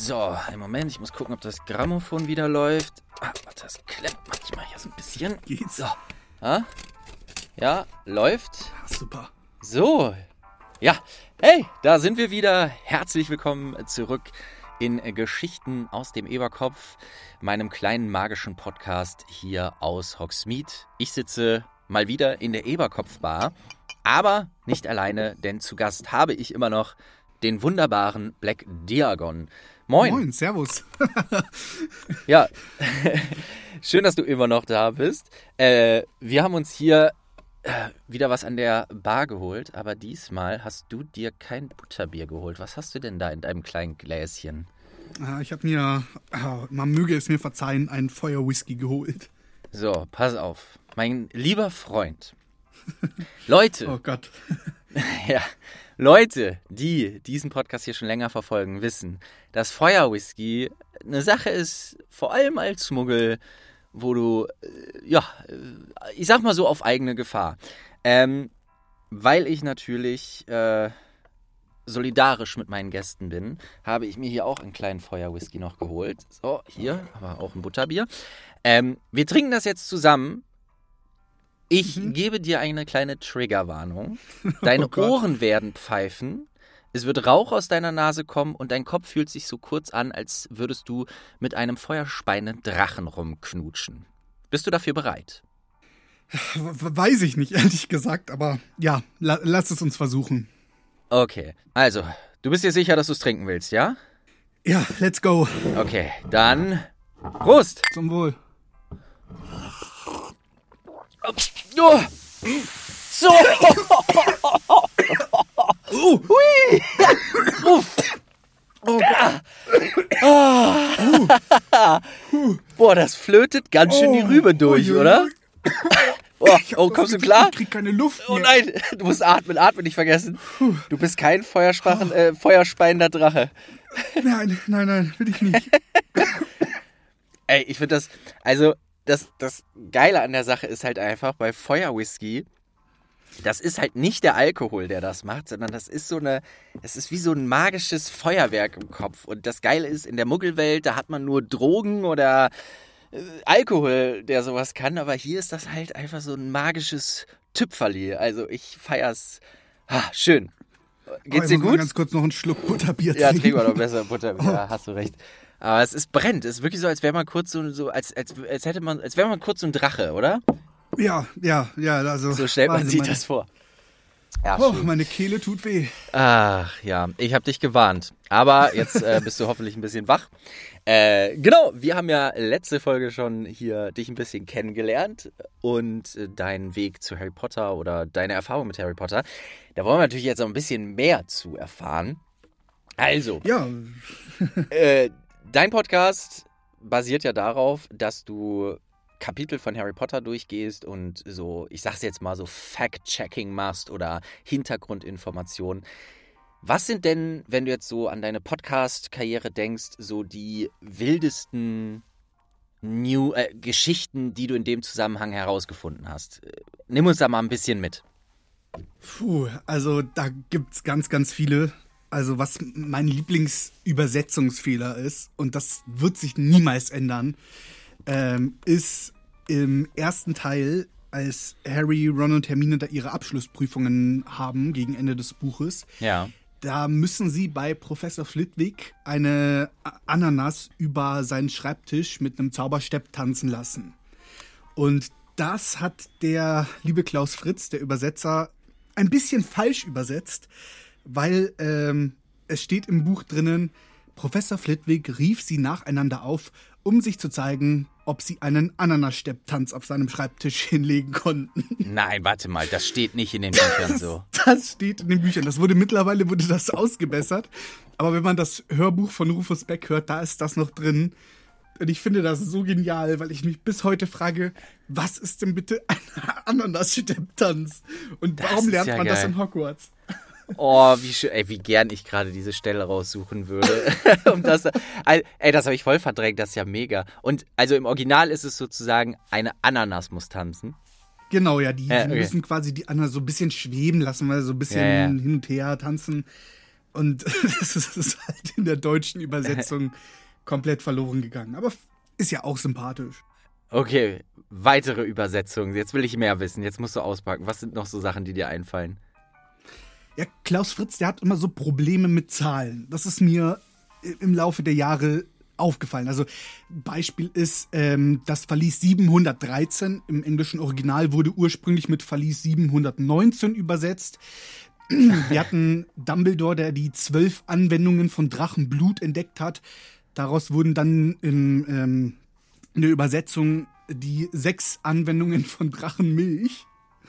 So, einen Moment, ich muss gucken, ob das Grammophon wieder läuft. Warte, das klemmt manchmal hier so ein bisschen. Geht's? So. Ja, läuft. Super. So. Ja, hey, da sind wir wieder. Herzlich willkommen zurück in Geschichten aus dem Eberkopf, meinem kleinen magischen Podcast hier aus Hogsmeade. Ich sitze mal wieder in der Eberkopf-Bar, aber nicht alleine, denn zu Gast habe ich immer noch den wunderbaren Black Diagon. Moin. Moin, servus. Ja, schön, dass du immer noch da bist. Wir haben uns hier wieder was an der Bar geholt, aber diesmal hast du dir kein Butterbier geholt. Was hast du denn da in deinem kleinen Gläschen? Ich habe mir, man möge es mir verzeihen, einen Feuerwhisky geholt. So, pass auf. Mein lieber Freund. Leute. Oh Gott. Ja, Leute, die diesen Podcast hier schon länger verfolgen, wissen, dass Feuerwhisky eine Sache ist, vor allem als Muggel, wo du, ich sag mal so auf eigene Gefahr. Weil ich natürlich solidarisch mit meinen Gästen bin, habe ich mir hier auch einen kleinen Feuerwhisky noch geholt. So, hier, aber auch ein Butterbier. Wir trinken das jetzt zusammen. Ich gebe dir eine kleine Triggerwarnung. Deine Ohren werden pfeifen, es wird Rauch aus deiner Nase kommen und dein Kopf fühlt sich so kurz an, als würdest du mit einem feuerspeienden Drachen rumknutschen. Bist du dafür bereit? Weiß ich nicht, ehrlich gesagt, aber ja, lass es uns versuchen. Okay, also, du bist dir sicher, dass du es trinken willst, ja? Ja, let's go. Okay, dann Prost! Zum Wohl. Oh. So! Hui! Uff! Oh Gott! Boah, das flötet ganz schön die Rübe durch, oder? Oh, kommst du klar? Ich krieg keine Luft mehr. Oh nein, du musst atmen nicht vergessen. Du bist kein feuerspeiender Drache. Nein, will ich nicht. Ey, ich finde das, also das Geile an der Sache ist halt einfach, bei Feuerwhisky, das ist halt nicht der Alkohol, der das macht, sondern das ist es ist wie so ein magisches Feuerwerk im Kopf. Und das Geile ist, in der Muggelwelt, da hat man nur Drogen oder Alkohol, der sowas kann, aber hier ist das halt einfach so ein magisches Tüpferli. Also ich feier's. Schön. Geht's dir gut? Mal ganz kurz noch einen Schluck Butterbier trinken. Ja, trink mal doch besser Butterbier, ja, hast du recht. Aber es brennt. Es ist wirklich so, als wäre man kurz als wäre man kurz so ein Drache, oder? Ja, also. So stellt man sich das vor. Ja, meine Kehle tut weh. Ach ja, ich habe dich gewarnt. Aber jetzt bist du hoffentlich ein bisschen wach. Genau, wir haben ja letzte Folge schon hier dich ein bisschen kennengelernt und deinen Weg zu Harry Potter oder deine Erfahrung mit Harry Potter. Da wollen wir natürlich jetzt noch ein bisschen mehr zu erfahren. Also, ja. Dein Podcast basiert ja darauf, dass du Kapitel von Harry Potter durchgehst und so, ich sag's jetzt mal so, Fact-Checking machst oder Hintergrundinformationen. Was sind denn, wenn du jetzt so an deine Podcast-Karriere denkst, so die wildesten Geschichten, die du in dem Zusammenhang herausgefunden hast? Nimm uns da mal ein bisschen mit. Also da gibt's ganz, ganz viele. Also was mein Lieblingsübersetzungsfehler ist, und das wird sich niemals ändern, ist im ersten Teil, als Harry, Ron und Hermine da ihre Abschlussprüfungen haben gegen Ende des Buches. Ja. Da müssen sie bei Professor Flitwick eine Ananas über seinen Schreibtisch mit einem Zauberstepp tanzen lassen. Und das hat der liebe Klaus Fritz, der Übersetzer, ein bisschen falsch übersetzt, weil es steht im Buch drinnen, Professor Flitwick rief sie nacheinander auf, um sich zu zeigen, ob sie einen Ananasstepptanz auf seinem Schreibtisch hinlegen konnten. Nein, warte mal, das steht nicht in den Büchern so. Das steht in den Büchern. Mittlerweile wurde das ausgebessert. Aber wenn man das Hörbuch von Rufus Beck hört, da ist das noch drin. Und ich finde das so genial, weil ich mich bis heute frage, was ist denn bitte ein Ananasstepptanz? Und warum lernt man das in Hogwarts? Oh, wie schön, wie gern ich gerade diese Stelle raussuchen würde. Das habe ich voll verdrängt, das ist ja mega. Und also im Original ist es sozusagen, eine Ananas muss tanzen. Genau, ja, die müssen quasi die Ananas so ein bisschen schweben lassen, weil so ein bisschen hin und her tanzen. Und das ist halt in der deutschen Übersetzung komplett verloren gegangen. Aber ist ja auch sympathisch. Okay, weitere Übersetzungen. Jetzt will ich mehr wissen. Jetzt musst du auspacken. Was sind noch so Sachen, die dir einfallen? Ja, Klaus Fritz, der hat immer so Probleme mit Zahlen. Das ist mir im Laufe der Jahre aufgefallen. Also Beispiel ist das Verlies 713 im englischen Original wurde ursprünglich mit Verlies 719 übersetzt. Wir hatten Dumbledore, der die 12 Anwendungen von Drachenblut entdeckt hat. Daraus wurden dann in der Übersetzung die 6 Anwendungen von Drachenmilch.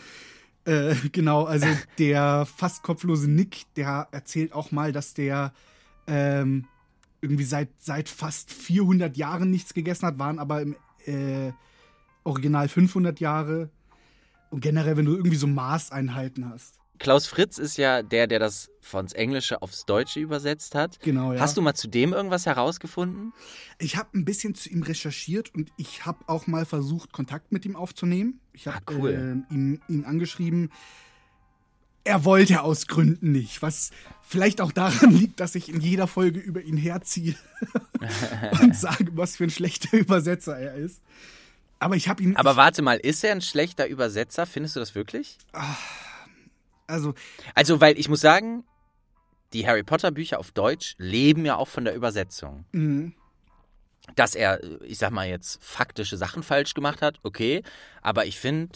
Genau, also der fast kopflose Nick, der erzählt auch mal, dass der irgendwie seit fast 400 Jahren nichts gegessen hat, waren aber im Original 500 Jahre. Und generell, wenn du irgendwie so Maßeinheiten hast. Klaus Fritz ist ja der das von Englische aufs Deutsche übersetzt hat. Genau, ja. Hast du mal zu dem irgendwas herausgefunden? Ich habe ein bisschen zu ihm recherchiert und ich habe auch mal versucht, Kontakt mit ihm aufzunehmen. Ich habe cool. ihn angeschrieben. Er wollte aus Gründen nicht, was vielleicht auch daran liegt, dass ich in jeder Folge über ihn herziehe und sage, was für ein schlechter Übersetzer er ist. Aber ich habe ihn... Aber warte mal, ist er ein schlechter Übersetzer? Findest du das wirklich? Also, weil ich muss sagen, die Harry Potter Bücher auf Deutsch leben ja auch von der Übersetzung. Dass er, ich sag mal jetzt, faktische Sachen falsch gemacht hat, okay. Aber ich finde,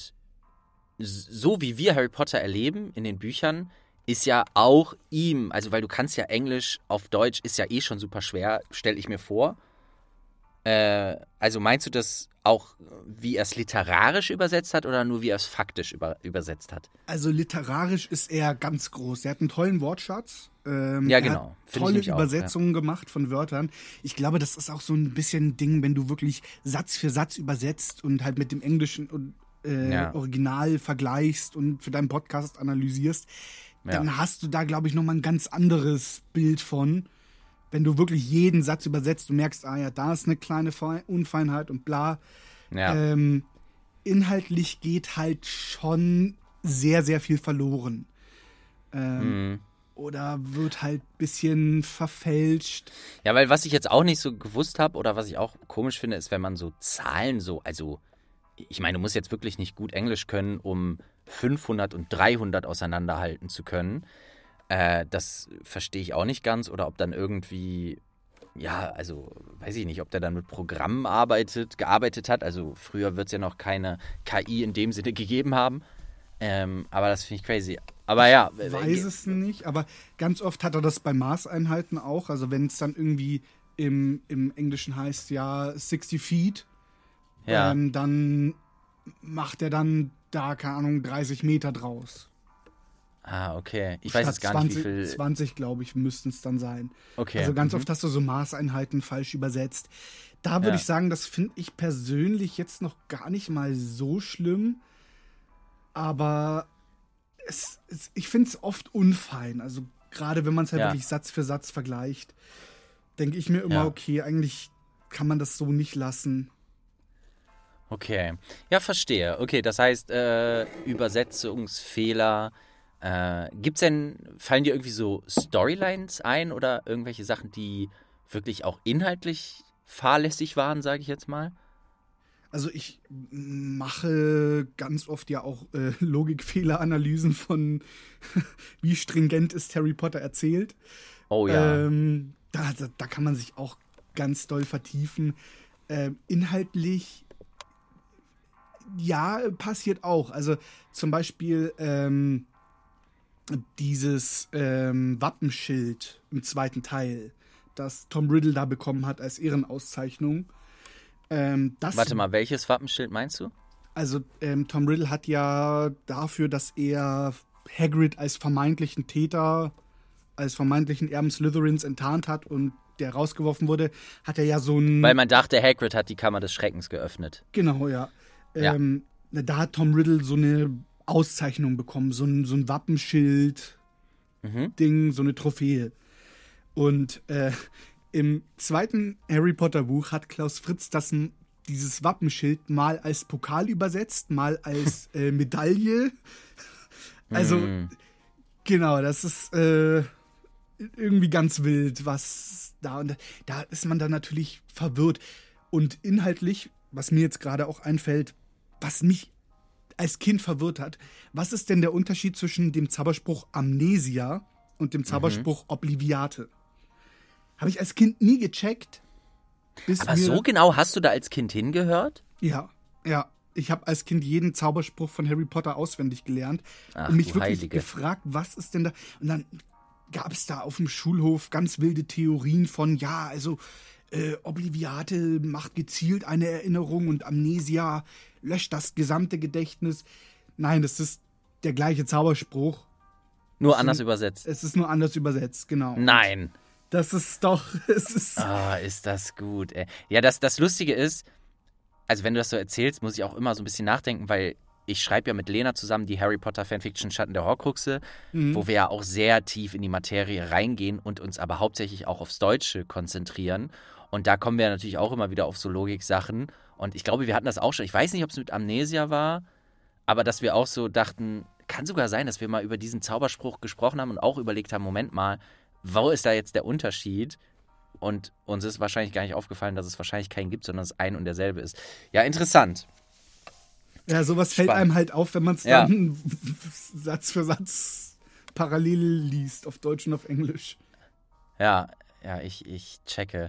so wie wir Harry Potter erleben in den Büchern, ist ja auch ihm, also weil du kannst ja Englisch auf Deutsch, ist ja eh schon super schwer, stelle ich mir vor. Also meinst du das auch, wie er es literarisch übersetzt hat oder nur wie er es faktisch übersetzt hat? Also literarisch ist er ganz groß. Er hat einen tollen Wortschatz. Ja, genau. Er hat tolle Übersetzungen gemacht von Wörtern. Ich glaube, das ist auch so ein bisschen ein Ding, wenn du wirklich Satz für Satz übersetzt und halt mit dem englischen Original vergleichst und für deinen Podcast analysierst, dann hast du da, glaube ich, nochmal ein ganz anderes Bild von. Wenn du wirklich jeden Satz übersetzt, du merkst, da ist eine kleine Unfeinheit und bla. Ja. Inhaltlich geht halt schon sehr, sehr viel verloren. Oder wird halt ein bisschen verfälscht. Ja, weil was ich jetzt auch nicht so gewusst habe oder was ich auch komisch finde, ist, wenn man so Zahlen also ich meine, du musst jetzt wirklich nicht gut Englisch können, um 500 und 300 auseinanderhalten zu können. Das verstehe ich auch nicht ganz. Oder ob dann irgendwie, also weiß ich nicht, ob der dann mit Programmen gearbeitet hat. Also früher wird es ja noch keine KI in dem Sinne gegeben haben. Aber das finde ich crazy. Aber ja. Ich weiß es nicht, aber ganz oft hat er das bei Maßeinheiten auch. Also wenn es dann irgendwie im Englischen heißt, 60 Feet, dann macht er dann da, keine Ahnung, 30 Meter draus. Okay. Ich weiß jetzt gar nicht, wie viel... 20, glaube ich, müssten es dann sein. Okay. Also ganz oft hast du so Maßeinheiten falsch übersetzt. Da würde ich sagen, das finde ich persönlich jetzt noch gar nicht mal so schlimm. Aber ich finde es oft unfein. Also gerade wenn man es halt wirklich Satz für Satz vergleicht, denke ich mir immer, okay, eigentlich kann man das so nicht lassen. Okay. Ja, verstehe. Okay, das heißt, Übersetzungsfehler... fallen dir irgendwie so Storylines ein oder irgendwelche Sachen, die wirklich auch inhaltlich fahrlässig waren, sage ich jetzt mal? Also ich mache ganz oft ja auch Logikfehleranalysen von wie stringent ist Harry Potter erzählt. Oh ja. Da kann man sich auch ganz doll vertiefen. Inhaltlich passiert auch. Also zum Beispiel dieses Wappenschild im zweiten Teil, das Tom Riddle da bekommen hat als Ehrenauszeichnung. Warte mal, welches Wappenschild meinst du? Also Tom Riddle hat ja dafür, dass er Hagrid als vermeintlichen Täter, als vermeintlichen Erben Slytherins enttarnt hat und der rausgeworfen wurde, hat er ja so ein... Weil man dachte, Hagrid hat die Kammer des Schreckens geöffnet. Genau, ja. Da hat Tom Riddle so eine Auszeichnung bekommen, so ein Wappenschild-Ding, so eine Trophäe. Und im zweiten Harry Potter Buch hat Klaus Fritz dieses Wappenschild mal als Pokal übersetzt, mal als Medaille. Also, genau, das ist irgendwie ganz wild, was da und da ist man dann natürlich verwirrt. Und inhaltlich, was mir jetzt gerade auch einfällt, was mich als Kind verwirrt hat, was ist denn der Unterschied zwischen dem Zauberspruch Amnesia und dem Zauberspruch Obliviate? Habe ich als Kind nie gecheckt. Aber so genau hast du da als Kind hingehört? Ja. Ich habe als Kind jeden Zauberspruch von Harry Potter auswendig gelernt Ach, und mich du wirklich Heilige. gefragt, was ist denn da? Und dann gab es da auf dem Schulhof ganz wilde Theorien von, ja, also Obliviate macht gezielt eine Erinnerung und Amnesia löscht das gesamte Gedächtnis. Nein, das ist der gleiche Zauberspruch. Nur anders übersetzt. Es ist nur anders übersetzt, genau. Nein. Das ist doch, es ist... Ah, ist das gut, ey. Ja, das Lustige ist, also wenn du das so erzählst, muss ich auch immer so ein bisschen nachdenken, weil ich schreibe ja mit Lena zusammen die Harry Potter Fanfiction Schatten der Horcruxe, wo wir ja auch sehr tief in die Materie reingehen und uns aber hauptsächlich auch aufs Deutsche konzentrieren. Und da kommen wir natürlich auch immer wieder auf so Logik-Sachen. Und ich glaube, wir hatten das auch schon. Ich weiß nicht, ob es mit Amnesia war, aber dass wir auch so dachten, kann sogar sein, dass wir mal über diesen Zauberspruch gesprochen haben und auch überlegt haben, Moment mal, wo ist da jetzt der Unterschied? Und uns ist wahrscheinlich gar nicht aufgefallen, dass es wahrscheinlich keinen gibt, sondern es ein und derselbe ist. Ja, interessant. Ja, sowas fällt Spannend. einem halt auf, wenn man es dann Satz für Satz parallel liest, auf Deutsch und auf Englisch. Ja, ich checke.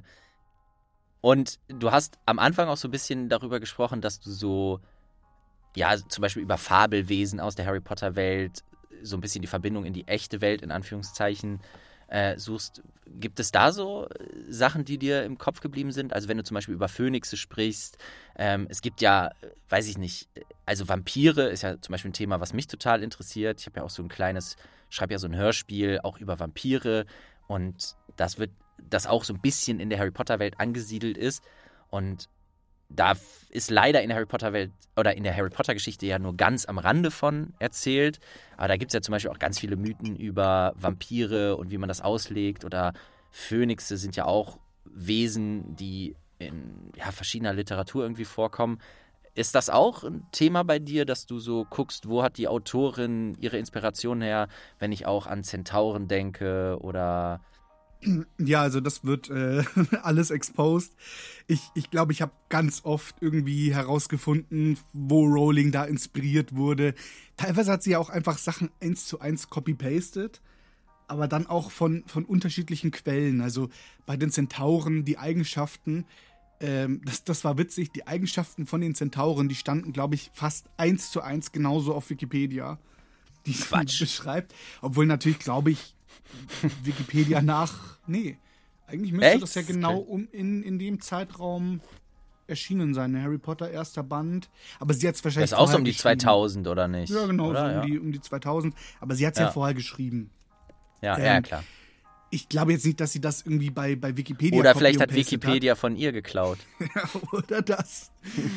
Und du hast am Anfang auch so ein bisschen darüber gesprochen, dass du so, ja, zum Beispiel über Fabelwesen aus der Harry Potter-Welt, so ein bisschen die Verbindung in die echte Welt, in Anführungszeichen, suchst. Gibt es da so Sachen, die dir im Kopf geblieben sind? Also wenn du zum Beispiel über Phönixe sprichst, es gibt ja, weiß ich nicht, also Vampire ist ja zum Beispiel ein Thema, was mich total interessiert. Ich habe ja auch so ein kleines, schreibe ja so ein Hörspiel auch über Vampire und das auch so ein bisschen in der Harry Potter-Welt angesiedelt ist und da ist leider in der Harry Potter-Welt oder in der Harry Potter-Geschichte ja nur ganz am Rande von erzählt. Aber da gibt es ja zum Beispiel auch ganz viele Mythen über Vampire und wie man das auslegt. Oder Phönixe sind ja auch Wesen, die in verschiedener Literatur irgendwie vorkommen. Ist das auch ein Thema bei dir, dass du so guckst, wo hat die Autorin ihre Inspiration her, wenn ich auch an Zentauren denke oder... Ja, also das wird alles exposed. Ich glaube, ich habe ganz oft irgendwie herausgefunden, wo Rowling da inspiriert wurde. Teilweise hat sie ja auch einfach Sachen 1:1 copy-pasted, aber dann auch von unterschiedlichen Quellen. Also bei den Zentauren, die Eigenschaften, das war witzig, die Eigenschaften von den Zentauren, die standen, glaube ich, fast 1:1 genauso auf Wikipedia, die sie beschreibt. Obwohl natürlich, glaube ich, Wikipedia eigentlich müsste Echt? das ja genau in dem Zeitraum erschienen sein. Harry Potter, erster Band. Aber sie hat es wahrscheinlich Das ist auch so vorher um die geschrieben. 2000, oder nicht? Ja, genau, oder? so um die 2000. Aber sie hat es ja vorher geschrieben. Ja, klar. Ich glaube jetzt nicht, dass sie das irgendwie bei Wikipedia Oder vielleicht hat copy und pasted Wikipedia von ihr geklaut. Oder das.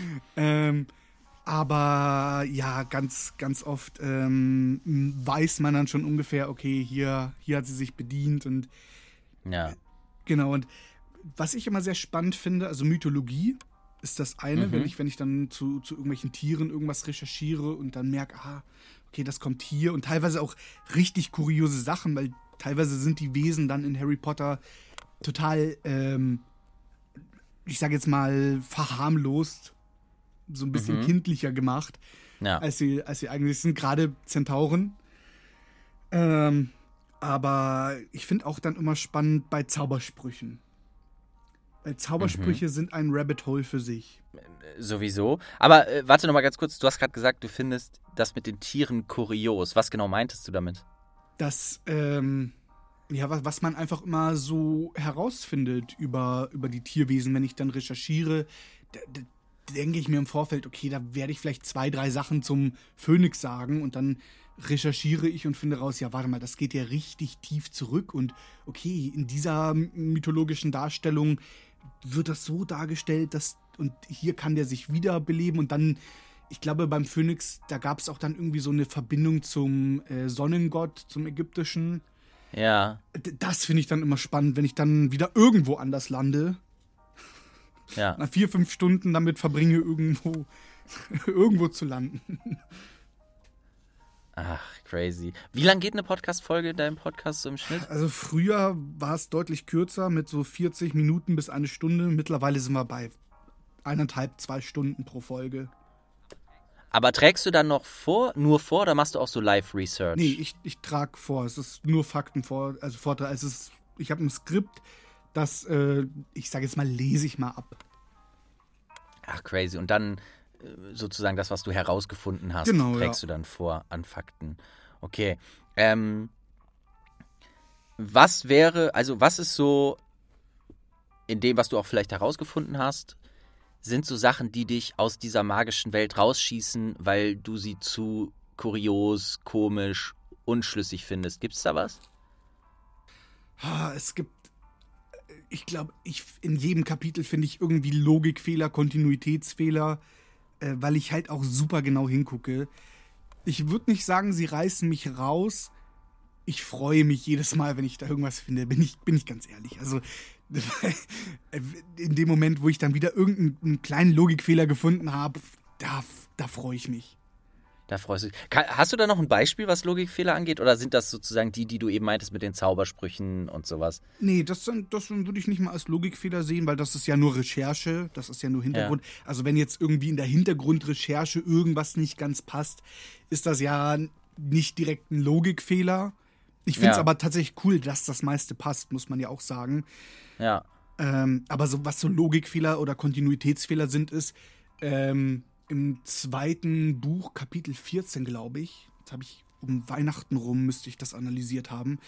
Aber ja, ganz, ganz oft weiß man dann schon ungefähr, okay, hier hat sie sich bedient und Ja. genau. Und was ich immer sehr spannend finde, also Mythologie ist das eine, wenn ich dann zu irgendwelchen Tieren irgendwas recherchiere und dann merke, okay, das kommt hier und teilweise auch richtig kuriose Sachen, weil teilweise sind die Wesen dann in Harry Potter total, ich sage jetzt mal, verharmlost, so ein bisschen kindlicher gemacht, als sie eigentlich sind, gerade Zentauren. Aber ich finde auch dann immer spannend bei Zaubersprüchen. Weil Zaubersprüche sind ein Rabbit Hole für sich. Sowieso. Aber warte noch mal ganz kurz. Du hast gerade gesagt, du findest das mit den Tieren kurios. Was genau meintest du damit? Das, was man einfach immer so herausfindet über die Tierwesen, wenn ich dann recherchiere, denke ich mir im Vorfeld, okay, da werde ich vielleicht 2, 3 Sachen zum Phönix sagen und dann recherchiere ich und finde raus, ja, warte mal, das geht ja richtig tief zurück und okay, in dieser mythologischen Darstellung wird das so dargestellt, und hier kann der sich wiederbeleben und dann, ich glaube, beim Phönix, da gab es auch dann irgendwie so eine Verbindung zum Sonnengott, zum ägyptischen. Ja. Das finde ich dann immer spannend, wenn ich dann wieder irgendwo anders lande. Ja. Nach 4, 5 Stunden damit verbringe, irgendwo zu landen. Ach, crazy. Wie lang geht eine Podcast-Folge in deinem Podcast so im Schnitt? Also früher war es deutlich kürzer mit so 40 Minuten bis eine Stunde. Mittlerweile sind wir bei 1,5, 2 Stunden pro Folge. Aber trägst du dann noch nur vor oder machst du auch so Live-Research? Nee, ich trage vor. Es ist nur Fakten Vortrag. Ich habe ein Skript, das, ich sage jetzt mal, lese ich mal ab. Ach, crazy. Und dann sozusagen das, was du herausgefunden hast, genau, trägst du dann vor an Fakten. Okay. Was ist so in dem, was du auch vielleicht herausgefunden hast, sind so Sachen, die dich aus dieser magischen Welt rausschießen, weil du sie zu kurios, komisch, unschlüssig findest? Gibt's da was? Es gibt, ich glaube, in jedem Kapitel finde ich irgendwie Logikfehler, Kontinuitätsfehler, weil ich halt auch super genau hingucke. Ich würde nicht sagen, sie reißen mich raus. Ich freue mich jedes Mal, wenn ich da irgendwas finde, bin ich ganz ehrlich. Also in dem Moment, wo ich dann wieder irgendeinen kleinen Logikfehler gefunden habe, da freue ich mich. Da freust du dich. Hast du da noch ein Beispiel, was Logikfehler angeht? Oder sind das sozusagen die du eben meintest mit den Zaubersprüchen und sowas? Nee, das würde ich nicht mal als Logikfehler sehen, weil das ist ja nur Recherche, das ist ja nur Hintergrund. Ja. Also wenn jetzt irgendwie in der Hintergrundrecherche irgendwas nicht ganz passt, ist das ja nicht direkt ein Logikfehler. Ich finde es aber tatsächlich cool, dass das meiste passt, muss man ja auch sagen. Ja. Aber so, was so Logikfehler oder Kontinuitätsfehler sind, ist im zweiten Buch, Kapitel 14, glaube ich, jetzt habe ich um Weihnachten rum, müsste ich das analysiert haben,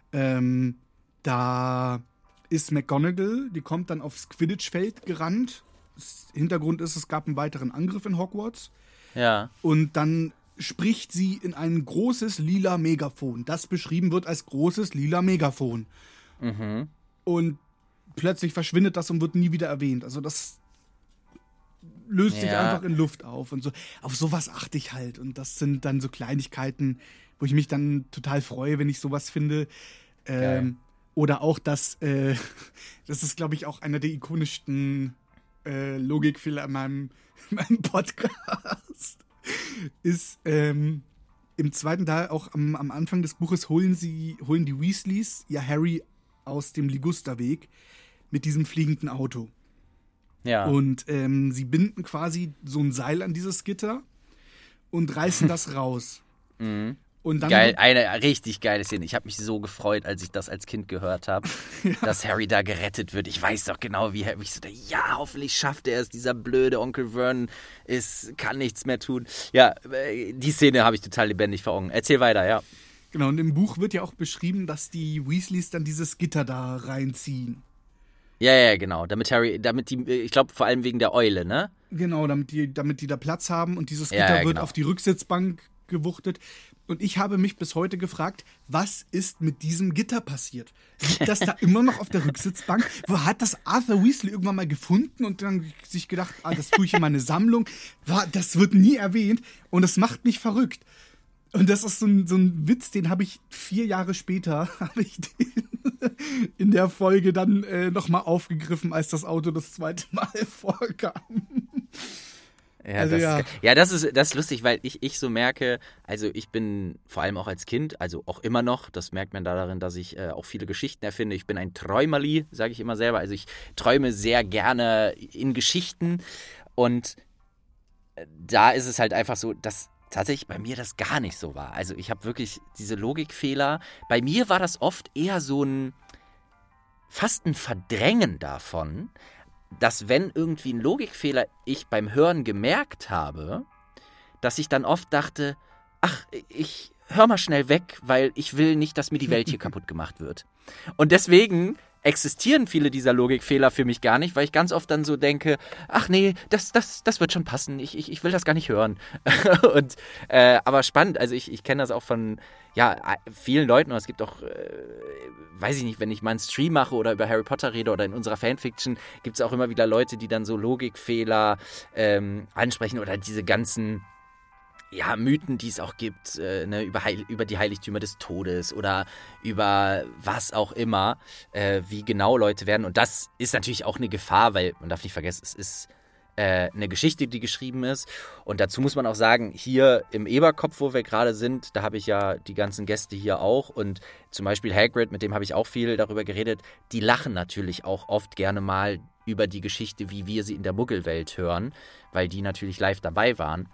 da ist McGonagall, die kommt dann aufs Quidditch-Feld gerannt. Hintergrund ist, es gab einen weiteren Angriff in Hogwarts. Ja. Und dann spricht sie in ein großes lila Megafon, das beschrieben wird als großes lila Megafon. Mhm. Und plötzlich verschwindet das und wird nie wieder erwähnt. Also das löst sich einfach in Luft auf und so. Auf sowas achte ich halt. Und das sind dann so Kleinigkeiten, wo ich mich dann total freue, wenn ich sowas finde. Oder auch das ist, glaube ich, auch einer der ikonischsten Logikfehler in meinem Podcast. Ist im zweiten Teil, auch am Anfang des Buches, holen die Weasleys ja Harry aus dem Ligusterweg mit diesem fliegenden Auto. Ja. Und sie binden quasi so ein Seil an dieses Gitter und reißen das raus. Mhm. Und dann geil, eine richtig geile Szene. Ich habe mich so gefreut, als ich das als Kind gehört habe, dass Harry da gerettet wird. Ich weiß doch genau, wie Harry so, ja, hoffentlich schafft er es. Dieser blöde Onkel Vernon kann nichts mehr tun. Ja, die Szene habe ich total lebendig vor Augen. Erzähl weiter, ja. Genau, und im Buch wird ja auch beschrieben, dass die Weasleys dann dieses Gitter da reinziehen. Ja, genau. Ich glaube vor allem wegen der Eule, ne? Genau, damit die da Platz haben und dieses Gitter wird auf die Rücksitzbank gewuchtet. Und ich habe mich bis heute gefragt, was ist mit diesem Gitter passiert? Liegt das da immer noch auf der Rücksitzbank? Wo hat das Arthur Weasley irgendwann mal gefunden und dann sich gedacht, das tue ich in meine Sammlung? Das wird nie erwähnt und das macht mich verrückt. Und das ist so ein Witz, den habe ich 4 Jahre später in der Folge dann nochmal aufgegriffen, als das Auto das zweite Mal vorkam. Ja, also, das ist lustig, weil ich so merke, also ich bin vor allem auch als Kind, also auch immer noch, das merkt man da darin, dass ich auch viele Geschichten erfinde. Ich bin ein Träumerli, sage ich immer selber. Also ich träume sehr gerne in Geschichten und da ist es halt einfach so, dass tatsächlich bei mir das gar nicht so war. Also ich habe wirklich diese Logikfehler. Bei mir war das oft eher so fast ein Verdrängen davon, dass wenn irgendwie ein Logikfehler ich beim Hören gemerkt habe, dass ich dann oft dachte, ach, ich hör mal schnell weg, weil ich will nicht, dass mir die Welt hier kaputt gemacht wird. Und deswegen existieren viele dieser Logikfehler für mich gar nicht, weil ich ganz oft dann so denke, ach nee, das wird schon passen, ich will das gar nicht hören. Und, aber spannend, also ich kenne das auch von vielen Leuten, und es gibt auch, weiß ich nicht, wenn ich mal einen Stream mache oder über Harry Potter rede oder in unserer Fanfiction, gibt es auch immer wieder Leute, die dann so Logikfehler ansprechen oder diese ganzen Mythen, die es auch gibt, über die Heiligtümer des Todes oder über was auch immer, wie genau Leute werden. Und das ist natürlich auch eine Gefahr, weil man darf nicht vergessen, es ist eine Geschichte, die geschrieben ist. Und dazu muss man auch sagen, hier im Eberkopf, wo wir gerade sind, da habe ich ja die ganzen Gäste hier auch. Und zum Beispiel Hagrid, mit dem habe ich auch viel darüber geredet, die lachen natürlich auch oft gerne mal über die Geschichte, wie wir sie in der Muggelwelt hören, weil die natürlich live dabei waren.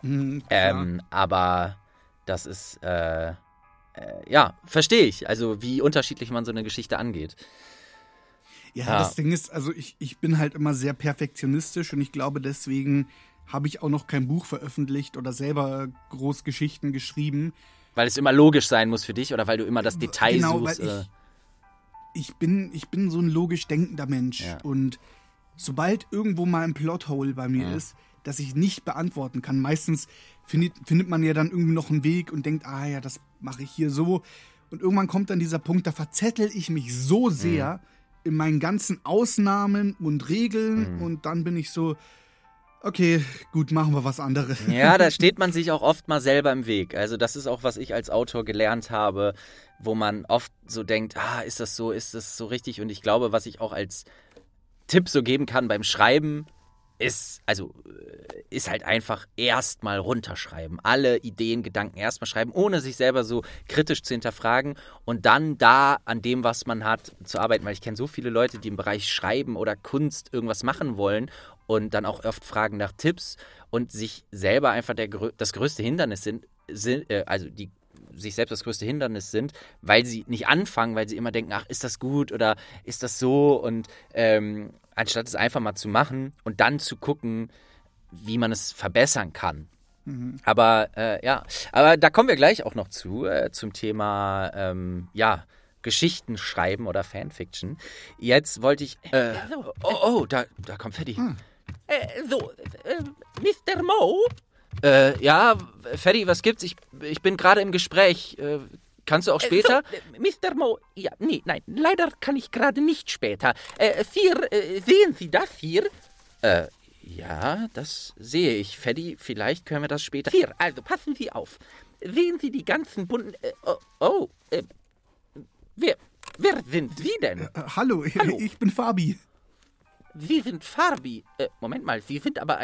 Aber das ist, verstehe ich. Also wie unterschiedlich man so eine Geschichte angeht. Ja, das Ding ist, also ich bin halt immer sehr perfektionistisch und ich glaube, deswegen habe ich auch noch kein Buch veröffentlicht oder selber groß Geschichten geschrieben. Weil es immer logisch sein muss für dich oder weil du immer das Detail suchst? Weil ich bin so ein logisch denkender Mensch. Ja. Und sobald irgendwo mal ein Plothole bei mir ist, das ich nicht beantworten kann, meistens findet man ja dann irgendwie noch einen Weg und denkt, das mache ich hier so. Und irgendwann kommt dann dieser Punkt, da verzettel ich mich so sehr in meinen ganzen Ausnahmen und Regeln und dann bin ich so, okay, gut, machen wir was anderes. Ja, da steht man sich auch oft mal selber im Weg. Also das ist auch, was ich als Autor gelernt habe, wo man oft so denkt, ist das so richtig? Und ich glaube, was ich auch als Tipp so geben kann beim Schreiben, ist halt einfach erstmal runterschreiben. Alle Ideen, Gedanken erstmal schreiben, ohne sich selber so kritisch zu hinterfragen und dann da an dem, was man hat, zu arbeiten. Weil ich kenne so viele Leute, die im Bereich Schreiben oder Kunst irgendwas machen wollen und dann auch oft fragen nach Tipps und sich selber einfach das größte Hindernis sind, sich selbst das größte Hindernis sind, weil sie nicht anfangen, weil sie immer denken, ist das gut oder ist das so und anstatt es einfach mal zu machen und dann zu gucken, wie man es verbessern kann. Aber aber da kommen wir gleich auch noch zum Thema Geschichten schreiben oder Fanfiction. Jetzt wollte ich... da kommt Freddy. Mr. Mo? Freddy, was gibt's? Ich bin gerade im Gespräch. Kannst du auch später? Mr. Mo, nein, leider kann ich gerade nicht später. Sehen Sie das hier? Ja, das sehe ich. Freddy, vielleicht können wir das später... Hier, also passen Sie auf. Sehen Sie die ganzen bunten... Wer sind Sie denn? Hallo, ich bin Fabi. Sie sind Fabi. Moment mal, Sie sind aber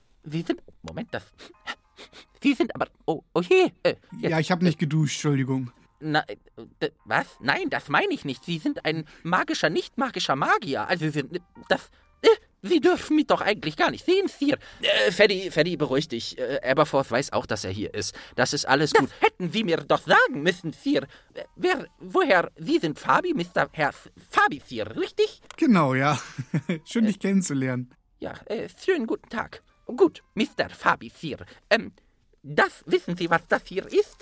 Oh je. Ja, ich habe nicht geduscht, Entschuldigung. Was? Nein, das meine ich nicht. Sie sind ein nicht magischer Magier. Also Sie dürfen mich doch eigentlich gar nicht sehen, Sir. Freddy, beruhig dich. Aberforth weiß auch, dass er hier ist. Das ist alles gut. Das hätten Sie mir doch sagen müssen, Sir. Woher? Sie sind Fabi, Herr Fabi, Sir, richtig? Genau, ja. Schön, dich kennenzulernen. Ja, schönen guten Tag. Gut, Mr. Fabi, Sir. Wissen Sie, was das hier ist?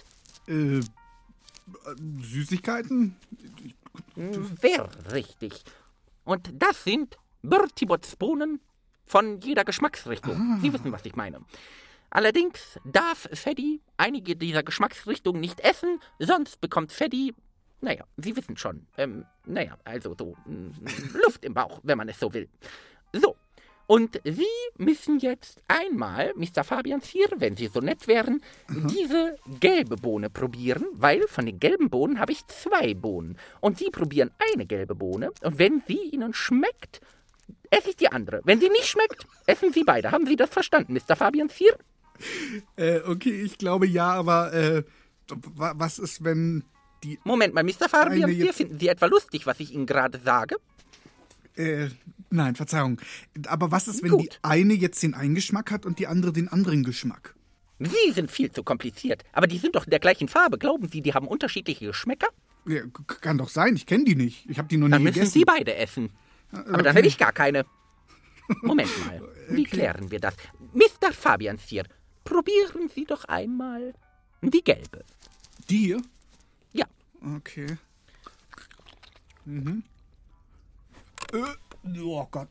Süßigkeiten? Sehr richtig. Und das sind Bertibots Bohnen von jeder Geschmacksrichtung. Sie wissen, was ich meine. Allerdings darf Freddy einige dieser Geschmacksrichtungen nicht essen, sonst bekommt Freddy, Sie wissen schon, Luft im Bauch, wenn man es so will. So. Und Sie müssen jetzt einmal, Mr. Fabian Sir, wenn Sie so nett wären, diese gelbe Bohne probieren, weil von den gelben Bohnen habe ich 2 Bohnen. Und Sie probieren eine gelbe Bohne und wenn sie Ihnen schmeckt, esse ich die andere. Wenn sie nicht schmeckt, essen Sie beide. Haben Sie das verstanden, Mr. Fabian Sir? Okay, ich glaube ja, aber was ist, wenn die... Moment mal, Mr. Fabian Sir, finden Sie etwa lustig, was ich Ihnen gerade sage? Nein, Verzeihung. Aber was ist, wenn die eine jetzt den einen Geschmack hat und die andere den anderen Geschmack? Sie sind viel zu kompliziert. Aber die sind doch in der gleichen Farbe. Glauben Sie, die haben unterschiedliche Geschmäcker? Ja, kann doch sein. Ich kenne die nicht. Ich habe die noch nie gegessen. Dann müssen Sie beide essen. Aber dann hätte ich gar keine. Moment mal. Wie klären wir das? Mr. Fabian Sir, probieren Sie doch einmal die gelbe. Die hier? Ja. Okay. Oh Gott.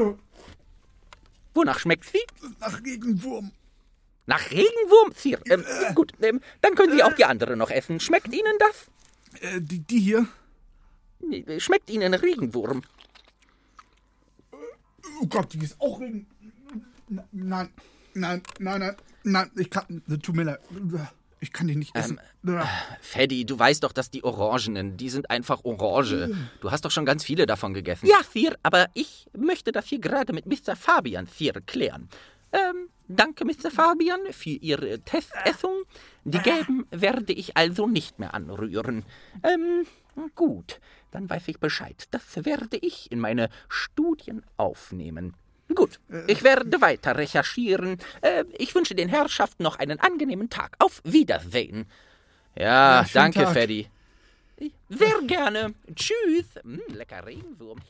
Wonach schmeckt sie? Nach Regenwurm. Nach Regenwurm? Sir, gut, dann können Sie auch die andere noch essen. Schmeckt Ihnen das? Die hier? Schmeckt Ihnen Regenwurm? Oh Gott, die ist auch Regen... Nein, ich kann... Tut mir leid. Ich kann die nicht essen. Freddy, du weißt doch, dass die Orangenen, die sind einfach orange. Du hast doch schon ganz viele davon gegessen. Ja, Sir, aber ich möchte das hier gerade mit Mr. Fabian, Sir, klären. Danke, Mr. Fabian, für Ihre Testessung. Die gelben werde ich also nicht mehr anrühren. Gut, dann weiß ich Bescheid. Das werde ich in meine Studien aufnehmen. Gut, ich werde weiter recherchieren. Ich wünsche den Herrschaften noch einen angenehmen Tag. Auf Wiedersehen. Ja, schönen danke, Tag. Freddy. Sehr gerne. Tschüss. Lecker Regenwurm.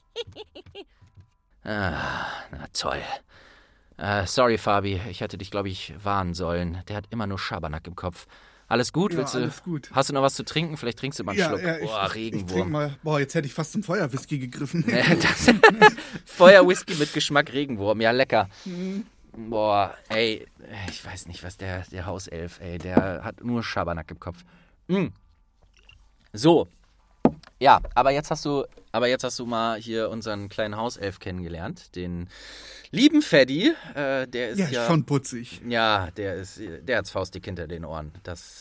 Na toll. Sorry, Fabi, ich hätte dich, glaube ich, warnen sollen. Der hat immer nur Schabernack im Kopf. Alles gut? Ja, Willst du, alles gut. Hast du noch was zu trinken? Vielleicht trinkst du mal einen Schluck. Ich Regenwurm. trink mal. Boah, jetzt hätte ich fast zum Feuerwhisky gegriffen. Feuerwhisky mit Geschmack Regenwurm, ja lecker. Boah, ey, ich weiß nicht, was der Hauself, ey, der hat nur Schabernack im Kopf. So, ja, aber jetzt hast du mal hier unseren kleinen Hauself kennengelernt, den lieben Freddy, der ist Ja, schon putzig. Ja, der hat's faustdick hinter den Ohren.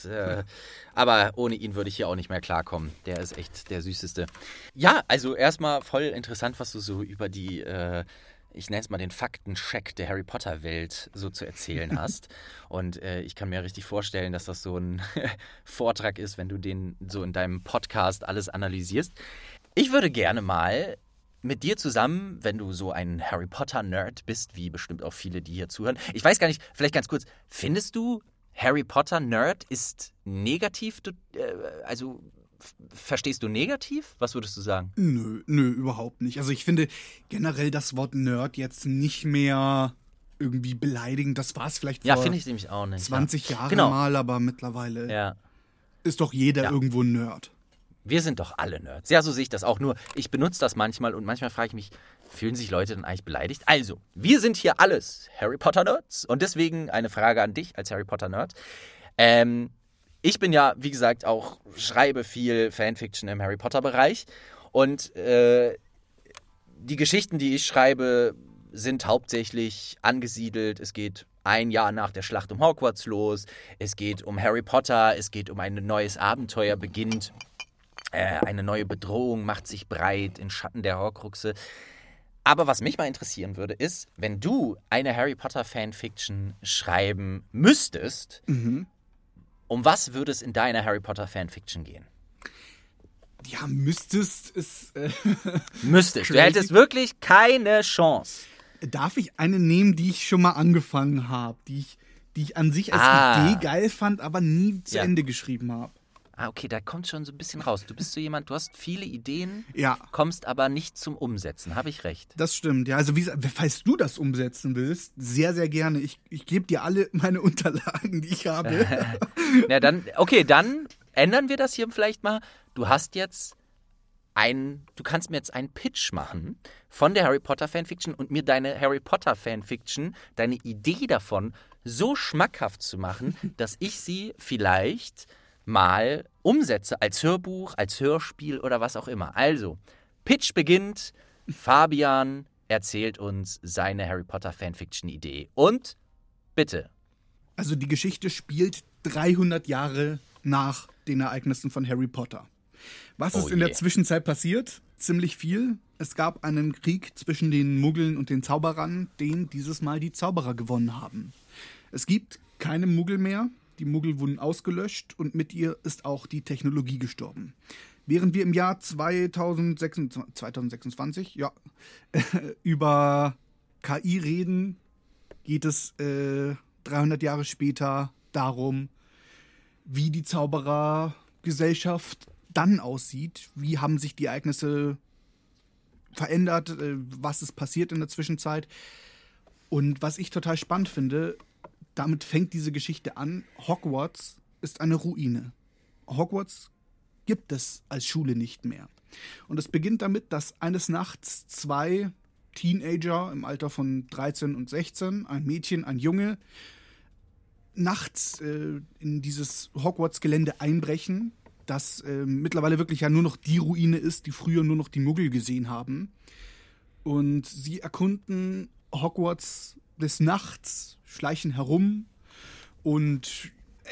Aber ohne ihn würde ich hier auch nicht mehr klarkommen. Der ist echt der Süßeste. Ja, also erstmal voll interessant, was du so über die, ich nenne es mal den Faktencheck der Harry Potter Welt so zu erzählen hast. Und ich kann mir richtig vorstellen, dass das so ein Vortrag ist, wenn du den so in deinem Podcast alles analysierst. Ich würde gerne mal mit dir zusammen, wenn du so ein Harry Potter-Nerd bist, wie bestimmt auch viele, die hier zuhören. Ich weiß gar nicht, vielleicht ganz kurz, findest du, Harry Potter-Nerd ist negativ? Verstehst du negativ? Was würdest du sagen? Nö, überhaupt nicht. Also ich finde generell das Wort Nerd jetzt nicht mehr irgendwie beleidigend. Das war es vielleicht Ja, vor finde ich nämlich auch nicht. 20 Jahren Genau. mal, aber mittlerweile Ja. ist doch jeder Ja. irgendwo ein Nerd. Wir sind doch alle Nerds. Ja, so sehe ich das auch. Nur, ich benutze das manchmal und manchmal frage ich mich, fühlen sich Leute dann eigentlich beleidigt? Also, wir sind hier alles Harry Potter Nerds und deswegen eine Frage an dich als Harry Potter Nerd. Ich bin ja, wie gesagt, schreibe viel Fanfiction im Harry Potter Bereich und die Geschichten, die ich schreibe, sind hauptsächlich angesiedelt. Es geht ein Jahr nach der Schlacht um Hogwarts los. Es geht um Harry Potter. Es geht um ein neues Abenteuer beginnt. Eine neue Bedrohung macht sich breit in Schatten der Horcruxe. Aber was mich mal interessieren würde, ist, wenn du eine Harry Potter Fanfiction schreiben müsstest, um was würde es in deiner Harry Potter Fanfiction gehen? Ja, müsstest es. Müsstest. Du Crazy. hättest wirklich keine Chance. Darf ich eine nehmen, die ich schon mal angefangen habe, die ich an sich als Idee geil fand, aber nie zu Ja. Ende geschrieben habe? Okay, da kommt schon so ein bisschen raus. Du bist so jemand, du hast viele Ideen, Ja. kommst aber nicht zum Umsetzen. Habe ich recht? Das stimmt, ja. Also, falls du das umsetzen willst, sehr, sehr gerne. Ich gebe dir alle meine Unterlagen, die ich habe. Na dann, okay, dann ändern wir das hier vielleicht mal. Du kannst mir jetzt einen Pitch machen von der Harry Potter Fanfiction und mir deine Harry Potter Fanfiction, deine Idee davon so schmackhaft zu machen, dass ich sie vielleicht mal umsetze als Hörbuch, als Hörspiel oder was auch immer. Also, Pitch beginnt, Fabian erzählt uns seine Harry Potter Fanfiction-Idee. Und bitte. Also, die Geschichte spielt 300 Jahre nach den Ereignissen von Harry Potter. Was ist in der Zwischenzeit passiert? Ziemlich viel. Es gab einen Krieg zwischen den Muggeln und den Zauberern, den dieses Mal die Zauberer gewonnen haben. Es gibt keine Muggel mehr. Die Muggel wurden ausgelöscht und mit ihr ist auch die Technologie gestorben. Während wir im Jahr 2026 über KI reden, geht es 300 Jahre später darum, wie die Zauberergesellschaft dann aussieht. Wie haben sich die Ereignisse verändert? Was ist passiert in der Zwischenzeit? Und was ich total spannend finde, damit fängt diese Geschichte an. Hogwarts ist eine Ruine. Hogwarts gibt es als Schule nicht mehr. Und es beginnt damit, dass eines Nachts 2 Teenager im Alter von 13 und 16, ein Mädchen, ein Junge, nachts in dieses Hogwarts-Gelände einbrechen, das mittlerweile wirklich ja nur noch die Ruine ist, die früher nur noch die Muggel gesehen haben. Und sie erkunden Hogwarts des Nachts, schleichen herum und es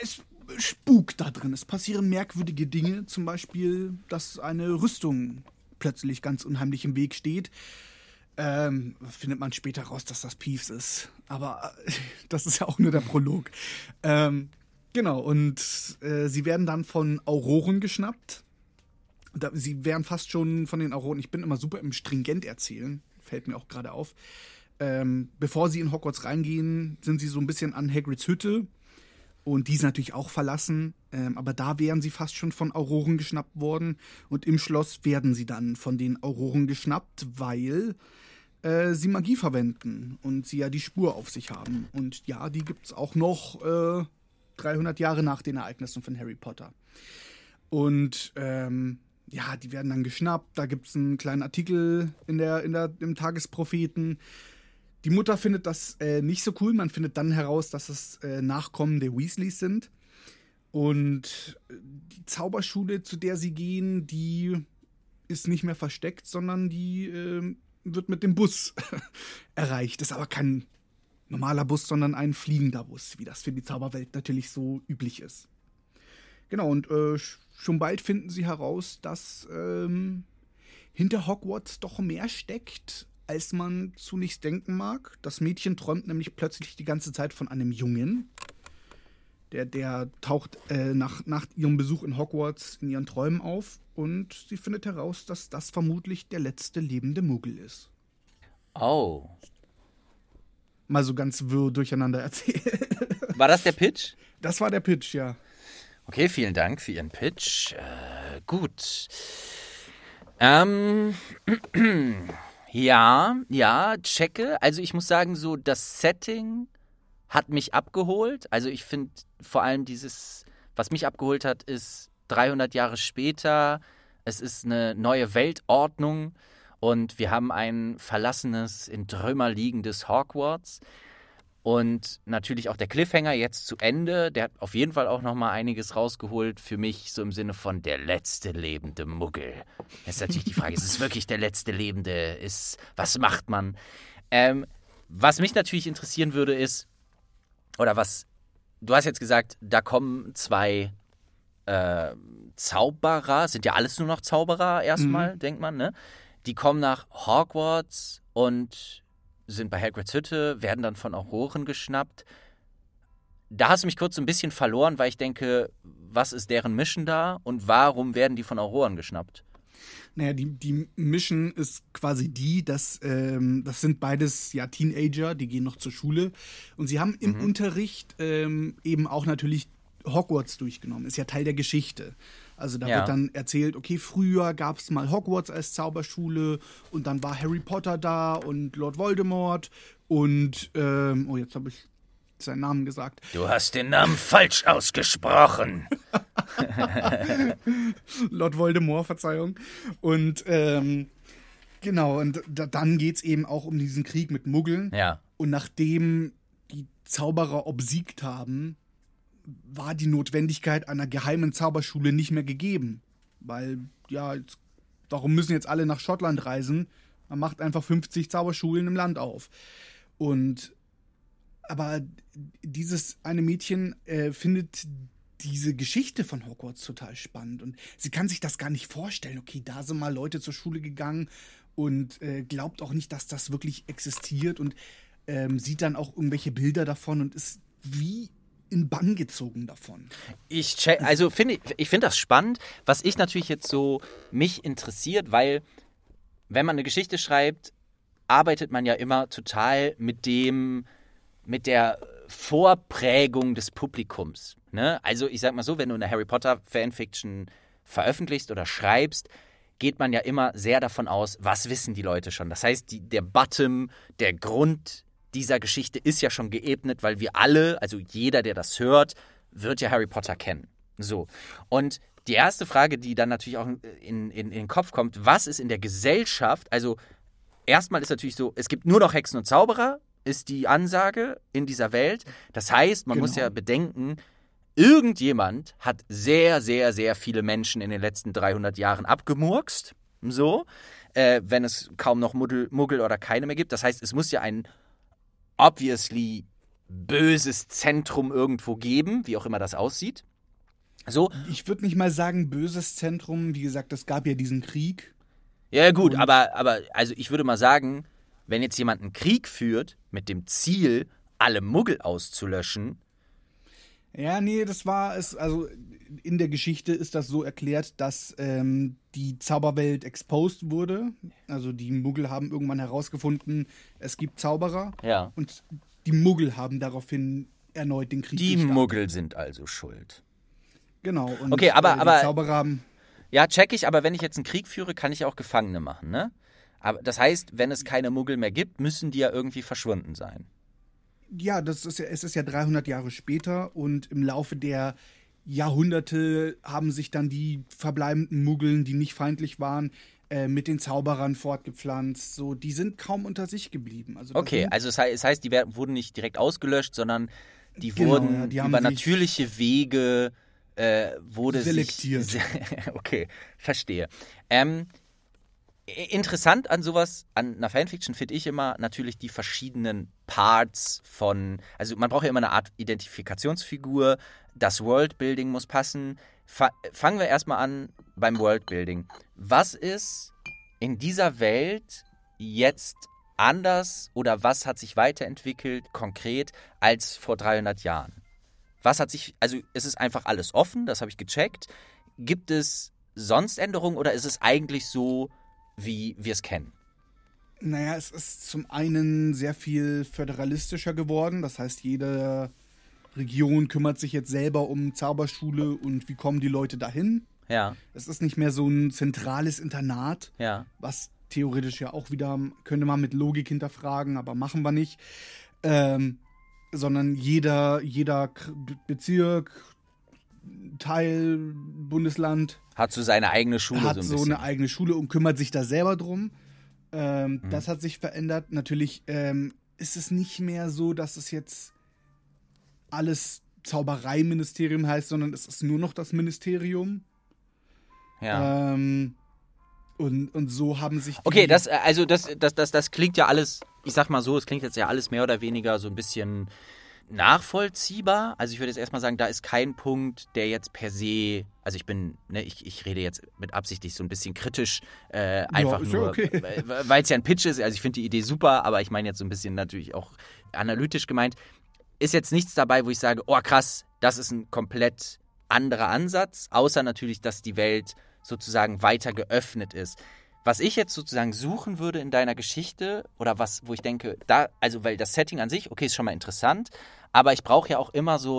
spukt da drin. Es passieren merkwürdige Dinge, zum Beispiel, dass eine Rüstung plötzlich ganz unheimlich im Weg steht. Findet man später raus, dass das Peeves ist. Aber das ist ja auch nur der Prolog. Genau, und sie werden dann von Auroren geschnappt. Sie werden fast schon von den Auroren, ich bin immer super im Stringent erzählen, fällt mir auch gerade auf. Bevor sie in Hogwarts reingehen, sind sie so ein bisschen an Hagrids Hütte. Und die ist natürlich auch verlassen. Aber da wären sie fast schon von Auroren geschnappt worden. Und im Schloss werden sie dann von den Auroren geschnappt, weil sie Magie verwenden. Und sie ja die Spur auf sich haben. Und ja, die gibt es auch noch 300 Jahre nach den Ereignissen von Harry Potter. Und ja, die werden dann geschnappt. Da gibt es einen kleinen Artikel im Tagespropheten. Die Mutter findet das nicht so cool. Man findet dann heraus, dass es Nachkommen der Weasleys sind. Und die Zauberschule, zu der sie gehen, die ist nicht mehr versteckt, sondern die wird mit dem Bus erreicht. Das ist aber kein normaler Bus, sondern ein fliegender Bus, wie das für die Zauberwelt natürlich so üblich ist. Genau, und schon bald finden sie heraus, dass hinter Hogwarts doch mehr steckt, als man zunächst denken mag. Das Mädchen träumt nämlich plötzlich die ganze Zeit von einem Jungen. Der taucht nach ihrem Besuch in Hogwarts in ihren Träumen auf und sie findet heraus, dass das vermutlich der letzte lebende Muggel ist. Oh. Mal so ganz wirr durcheinander erzählt. War das der Pitch? Das war der Pitch, ja. Okay, vielen Dank für Ihren Pitch. Gut. Ja, checke. Also ich muss sagen, so das Setting hat mich abgeholt. Also ich finde vor allem was mich abgeholt hat, ist 300 Jahre später, es ist eine neue Weltordnung und wir haben ein verlassenes, in Trümmer liegendes Hogwarts. Und natürlich auch der Cliffhanger jetzt zu Ende, der hat auf jeden Fall auch nochmal einiges rausgeholt für mich, so im Sinne von der letzte lebende Muggel. Jetzt ist natürlich die Frage, ist es wirklich der letzte lebende? Was macht man? Was mich natürlich interessieren würde ist, du hast jetzt gesagt, da kommen 2 Zauberer, sind ja alles nur noch Zauberer erstmal, denkt man, ne? Die kommen nach Hogwarts und sind bei Hagrids Hütte, werden dann von Auroren geschnappt. Da hast du mich kurz so ein bisschen verloren, weil ich denke, was ist deren Mission da und warum werden die von Auroren geschnappt? Naja, die Mission ist quasi das sind beides ja Teenager, die gehen noch zur Schule und sie haben im Unterricht eben auch natürlich Hogwarts durchgenommen, ist ja Teil der Geschichte. Also da wird dann erzählt, okay, früher gab es mal Hogwarts als Zauberschule und dann war Harry Potter da und Lord Voldemort und, jetzt habe ich seinen Namen gesagt. Du hast den Namen falsch ausgesprochen. Lord Voldemort, Verzeihung. Und genau, und dann geht es eben auch um diesen Krieg mit Muggeln. Ja. Und nachdem die Zauberer obsiegt haben, war die Notwendigkeit einer geheimen Zauberschule nicht mehr gegeben. Weil, ja, warum müssen jetzt alle nach Schottland reisen? Man macht einfach 50 Zauberschulen im Land auf. Aber dieses eine Mädchen findet diese Geschichte von Hogwarts total spannend. Und sie kann sich das gar nicht vorstellen. Okay, da sind mal Leute zur Schule gegangen und glaubt auch nicht, dass das wirklich existiert und sieht dann auch irgendwelche Bilder davon und ist wie in Bann gezogen davon. Ich finde das spannend, was ich natürlich jetzt so mich interessiert, weil wenn man eine Geschichte schreibt, arbeitet man ja immer total mit der Vorprägung des Publikums. Ne? Also ich sag mal so, wenn du eine Harry Potter Fanfiction veröffentlichst oder schreibst, geht man ja immer sehr davon aus, was wissen die Leute schon. Das heißt, der Bottom, der Grund dieser Geschichte ist ja schon geebnet, weil wir alle, also jeder, der das hört, wird ja Harry Potter kennen. So. Und die erste Frage, die dann natürlich auch in den Kopf kommt, was ist in der Gesellschaft, also erstmal ist natürlich so, es gibt nur noch Hexen und Zauberer, ist die Ansage in dieser Welt. Das heißt, man muss ja bedenken, irgendjemand hat sehr, sehr, sehr viele Menschen in den letzten 300 Jahren abgemurkst, so, wenn es kaum noch Muggel oder keine mehr gibt. Das heißt, es muss ja ein obviously böses Zentrum irgendwo geben, wie auch immer das aussieht. So. Ich würde nicht mal sagen, böses Zentrum. Wie gesagt, es gab ja diesen Krieg. Ja, gut, aber also ich würde mal sagen, wenn jetzt jemand einen Krieg führt mit dem Ziel, alle Muggel auszulöschen. Ja, nee, das war es. Also in der Geschichte ist das so erklärt, dass die Zauberwelt exposed wurde. Also die Muggel haben irgendwann herausgefunden, es gibt Zauberer. Ja. Und die Muggel haben daraufhin erneut den Krieg Die gestartet. Muggel sind also schuld. Genau. Und Okay, aber die Zauberer haben. Ja, check ich, aber wenn ich jetzt einen Krieg führe, kann ich auch Gefangene machen, ne? Aber das heißt, wenn es keine Muggel mehr gibt, müssen die ja irgendwie verschwunden sein. Ja, es ist ja 300 Jahre später und im Laufe der Jahrhunderte haben sich dann die verbleibenden Muggeln, die nicht feindlich waren, mit den Zauberern fortgepflanzt. So, die sind kaum unter sich geblieben. Also Okay, also es heißt, die wurden nicht direkt ausgelöscht, sondern die Genau, wurden ja, die haben über sich natürliche Wege wurde selektiert. Okay, verstehe. Interessant an sowas, an einer Fanfiction finde ich immer natürlich die verschiedenen Parts von, also man braucht ja immer eine Art Identifikationsfigur, das Worldbuilding muss passen. Fangen wir erstmal an beim Worldbuilding. Was ist in dieser Welt jetzt anders oder was hat sich weiterentwickelt konkret als vor 300 Jahren? Was hat sich, also ist es einfach alles offen, das habe ich gecheckt. Gibt es sonst Änderungen oder ist es eigentlich so, wie wir es kennen? Naja, es ist zum einen sehr viel föderalistischer geworden. Das heißt, jede Region kümmert sich jetzt selber um Zauberschule und wie kommen die Leute dahin. Ja, Es ist nicht mehr so ein zentrales Internat, ja. was theoretisch ja auch wieder, könnte man mit Logik hinterfragen, aber machen wir nicht. Sondern jeder Bezirk, Teil, Bundesland Hat so seine eigene Schule hat so ein so bisschen. eine eigene Schule und kümmert sich da selber drum. Das hat sich verändert. Natürlich ist es nicht mehr so, dass es jetzt alles Zaubereiministerium heißt, sondern es ist nur noch das Ministerium. Ja. Und so haben sich die Okay, das klingt ja alles, ich sag mal so, es klingt jetzt ja alles mehr oder weniger so ein bisschen nachvollziehbar. Also ich würde jetzt erstmal sagen, da ist kein Punkt, der jetzt per se, also ich rede jetzt mit absichtlich so ein bisschen kritisch, einfach ist ja nur, okay. weil es ja ein Pitch ist, also ich finde die Idee super, aber ich meine jetzt so ein bisschen natürlich auch analytisch gemeint, ist jetzt nichts dabei, wo ich sage, oh krass, das ist ein komplett anderer Ansatz, außer natürlich, dass die Welt sozusagen weiter geöffnet ist. Was ich jetzt sozusagen suchen würde in deiner Geschichte oder wo ich denke, also weil das Setting an sich, okay, ist schon mal interessant, aber ich brauche ja auch immer so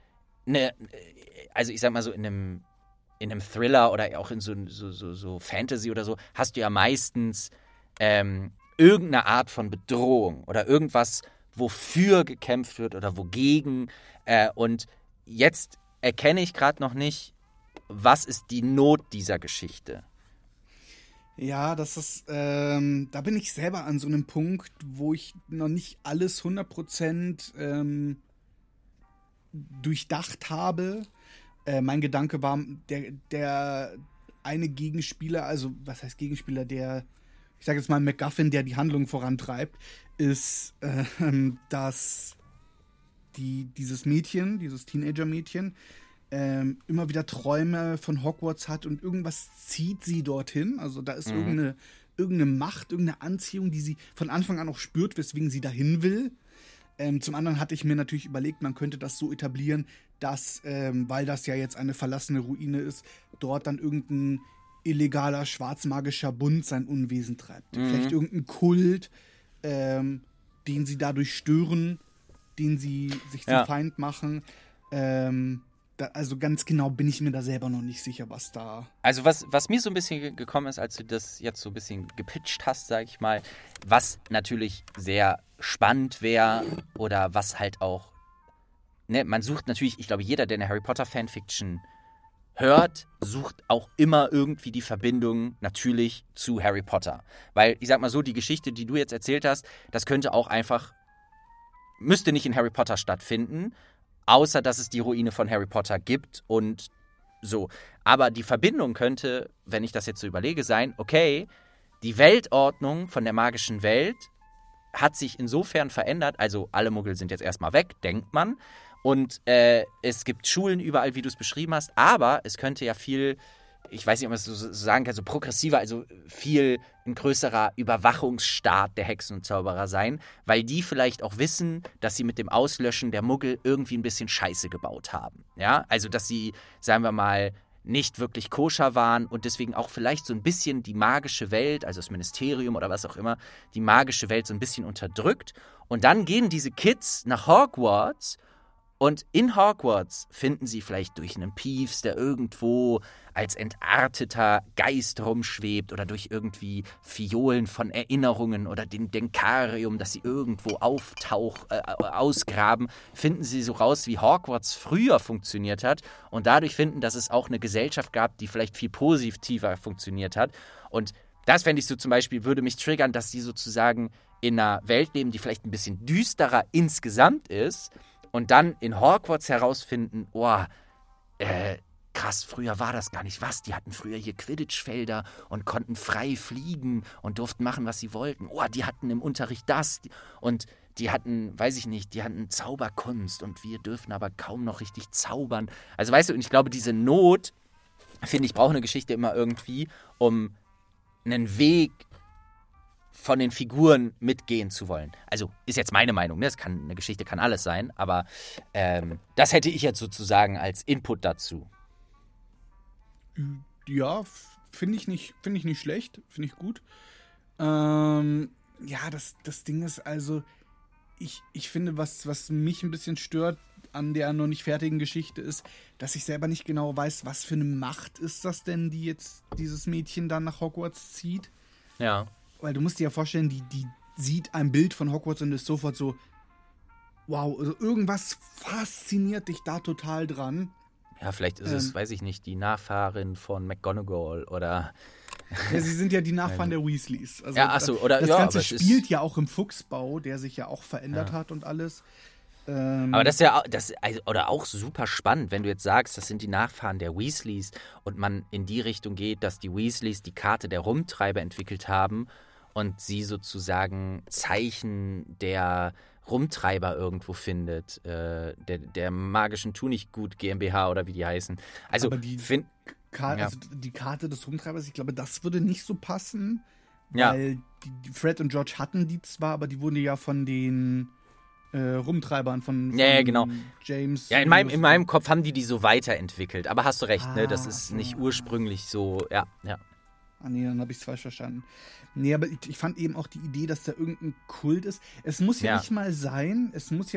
also ich sag mal so in einem Thriller oder auch in so Fantasy oder so, hast du ja meistens irgendeine Art von Bedrohung oder irgendwas, wofür gekämpft wird oder wogegen. Und jetzt erkenne ich gerade noch nicht, was ist die Not dieser Geschichte? Ja, das ist, da bin ich selber an so einem Punkt, wo ich noch nicht alles 100% durchdacht habe. Mein Gedanke war, der eine Gegenspieler, also was heißt Gegenspieler, ich sage jetzt mal MacGuffin, der die Handlung vorantreibt, ist, dass dieses Teenager-Mädchen, immer wieder Träume von Hogwarts hat und irgendwas zieht sie dorthin. Also da ist irgendeine Macht, irgendeine Anziehung, die sie von Anfang an auch spürt, weswegen sie dahin will. Zum anderen hatte ich mir natürlich überlegt, man könnte das so etablieren, dass, weil das ja jetzt eine verlassene Ruine ist, dort dann irgendein illegaler, schwarzmagischer Bund sein Unwesen treibt. Vielleicht irgendein Kult, den sie dadurch stören, den sie sich zum Feind machen. Also ganz genau bin ich mir da selber noch nicht sicher, was da... Also was mir so ein bisschen gekommen ist, als du das jetzt so ein bisschen gepitcht hast, sag ich mal, was natürlich sehr spannend wäre oder was halt auch, ne, man sucht natürlich, ich glaube, jeder, der eine Harry Potter Fanfiction hört, sucht auch immer irgendwie die Verbindung natürlich zu Harry Potter. Weil, ich sag mal so, die Geschichte, die du jetzt erzählt hast, das könnte auch einfach, müsste nicht in Harry Potter stattfinden, außer dass es die Ruine von Harry Potter gibt und so. Aber die Verbindung könnte, wenn ich das jetzt so überlege, sein, okay, die Weltordnung von der magischen Welt hat sich insofern verändert, also alle Muggel sind jetzt erstmal weg, denkt man, Und es gibt Schulen überall, wie du es beschrieben hast, aber es könnte ja viel, ich weiß nicht, ob man es so sagen kann, so progressiver, also viel ein größerer Überwachungsstaat der Hexen und Zauberer sein, weil die vielleicht auch wissen, dass sie mit dem Auslöschen der Muggel irgendwie ein bisschen Scheiße gebaut haben. Ja, also dass sie, sagen wir mal, nicht wirklich koscher waren und deswegen auch vielleicht so ein bisschen die magische Welt, also das Ministerium oder was auch immer, die magische Welt so ein bisschen unterdrückt. Und dann gehen diese Kids nach Hogwarts und in Hogwarts finden sie vielleicht durch einen Peeves, der irgendwo als entarteter Geist rumschwebt oder durch irgendwie Fiolen von Erinnerungen oder den Denkarium, das sie irgendwo ausgraben, finden sie so raus, wie Hogwarts früher funktioniert hat und dadurch finden, dass es auch eine Gesellschaft gab, die vielleicht viel positiver funktioniert hat. Und das fände ich so zum Beispiel, würde mich triggern, dass sie sozusagen in einer Welt leben, die vielleicht ein bisschen düsterer insgesamt ist, und dann in Hogwarts herausfinden, krass, früher war das gar nicht was. Die hatten früher hier Quidditch-Felder und konnten frei fliegen und durften machen, was sie wollten. Die hatten im Unterricht das. Und die hatten, weiß ich nicht, die hatten Zauberkunst und wir dürfen aber kaum noch richtig zaubern. Also weißt du, und ich glaube, diese Not, finde ich, braucht eine Geschichte immer irgendwie, um einen Weg von den Figuren mitgehen zu wollen. Also ist jetzt meine Meinung, ne? Eine Geschichte kann alles sein, aber das hätte ich jetzt sozusagen als Input dazu. Ja, finde ich nicht schlecht, finde ich gut. Das Ding ist also, ich finde, was mich ein bisschen stört an der noch nicht fertigen Geschichte ist, dass ich selber nicht genau weiß, was für eine Macht ist das denn, die jetzt dieses Mädchen dann nach Hogwarts zieht. Ja. Weil du musst dir ja vorstellen, die sieht ein Bild von Hogwarts und ist sofort so, wow, also irgendwas fasziniert dich da total dran. Ja, vielleicht ist es, weiß ich nicht, die Nachfahrin von McGonagall oder... Ja, sie sind ja die Nachfahren der Weasleys. Also ja, achso, oder... Das ja, Ganze aber spielt ja auch im Fuchsbau, der sich ja auch verändert hat und alles. Aber das ist ja oder auch super spannend, wenn du jetzt sagst, das sind die Nachfahren der Weasleys und man in die Richtung geht, dass die Weasleys die Karte der Rumtreiber entwickelt haben und sie sozusagen Zeichen der Rumtreiber irgendwo findet, der magischen Tunichtgut GmbH oder wie die heißen. Also, aber die Karte des Rumtreibers, ich glaube, das würde nicht so passen, weil die Fred und George hatten die zwar, aber die wurden ja von den Rumtreibern von genau. James. Ja, in meinem Kopf haben die so weiterentwickelt. Aber hast du recht, ne? Das ist nicht ursprünglich so, ja. Ah, nee, dann habe ich es falsch verstanden. Nee, aber ich fand eben auch die Idee, dass da irgendein Kult ist. Es muss ja nicht mal sein,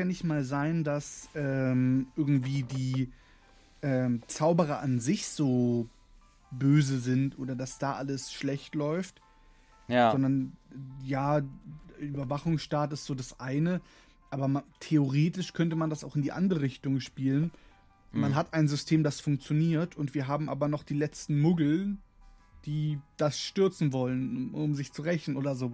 dass irgendwie die Zauberer an sich so böse sind oder dass da alles schlecht läuft. Ja. Sondern, ja, Überwachungsstaat ist so das eine. Aber theoretisch könnte man das auch in die andere Richtung spielen. Man hat ein System, das funktioniert und wir haben aber noch die letzten Muggel, die das stürzen wollen, um sich zu rächen oder so.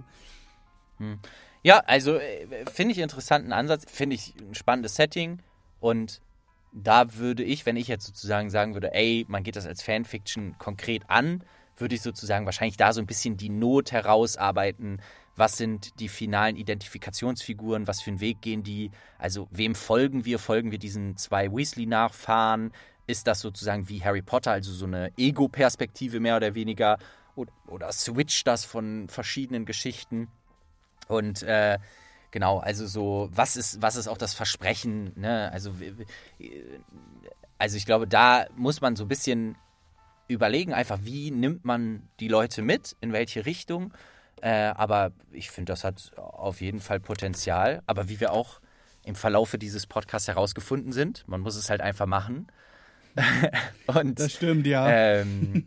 Ja, also finde ich interessanten Ansatz, finde ich ein spannendes Setting und da würde ich, wenn ich jetzt sozusagen sagen würde, man geht das als Fanfiction konkret an, würde ich sozusagen wahrscheinlich da so ein bisschen die Not herausarbeiten. Was sind die finalen Identifikationsfiguren? Was für einen Weg gehen die? Also wem folgen wir? Folgen wir diesen 2 Weasley-Nachfahren? Ist das sozusagen wie Harry Potter, also so eine Ego-Perspektive mehr oder weniger? Oder switcht das von verschiedenen Geschichten? Und genau, also so, was ist auch das Versprechen? Ne? Also ich glaube, da muss man so ein bisschen überlegen, einfach wie nimmt man die Leute mit, in welche Richtung. Aber ich finde, das hat auf jeden Fall Potenzial. Aber wie wir auch im Verlaufe dieses Podcasts herausgefunden sind, man muss es halt einfach machen. Und, das stimmt, ja.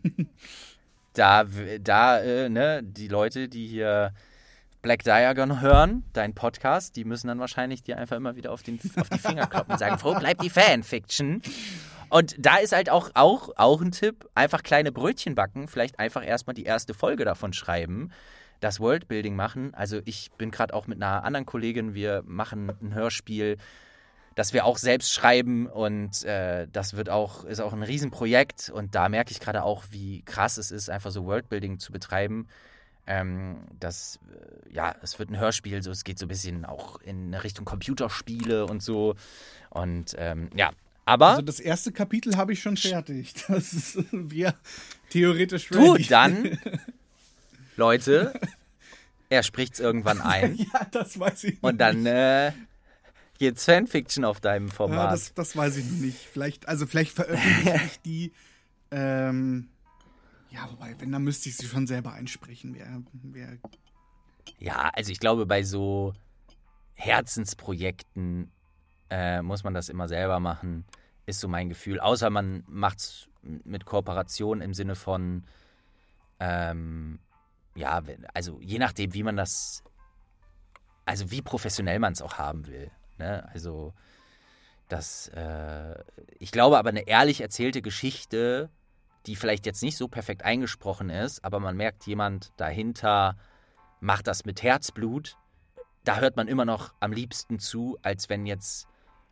Die Leute, die hier Black Diagon hören, deinen Podcast, die müssen dann wahrscheinlich dir einfach immer wieder auf die Finger kloppen und sagen, wo bleibt die Fanfiction? Und da ist halt auch ein Tipp, einfach kleine Brötchen backen, vielleicht einfach erstmal die erste Folge davon schreiben, das Worldbuilding machen. Also ich bin gerade auch mit einer anderen Kollegin, wir machen ein Hörspiel, das wir auch selbst schreiben und das ist auch ein Riesenprojekt und da merke ich gerade auch, wie krass es ist, einfach so Worldbuilding zu betreiben. Es wird ein Hörspiel, so es geht so ein bisschen auch in Richtung Computerspiele und so. Und aber. Also das erste Kapitel habe ich schon fertig. Das wäre theoretisch Du, ready. dann, Leute, er spricht's irgendwann ein. Ja, das weiß ich Und dann geht's Fanfiction auf deinem Format. Ja, das weiß ich noch nicht. Vielleicht veröffentliche ich die. Wobei, wenn, dann müsste ich sie schon selber einsprechen. Ja, also ich glaube, bei so Herzensprojekten muss man das immer selber machen, ist so mein Gefühl. Außer man macht's mit Kooperation im Sinne von, also je nachdem, wie man das, also wie professionell man es auch haben will. Ne? Also ich glaube aber, eine ehrlich erzählte Geschichte, die vielleicht jetzt nicht so perfekt eingesprochen ist, aber man merkt, jemand dahinter macht das mit Herzblut, da hört man immer noch am liebsten zu, als wenn jetzt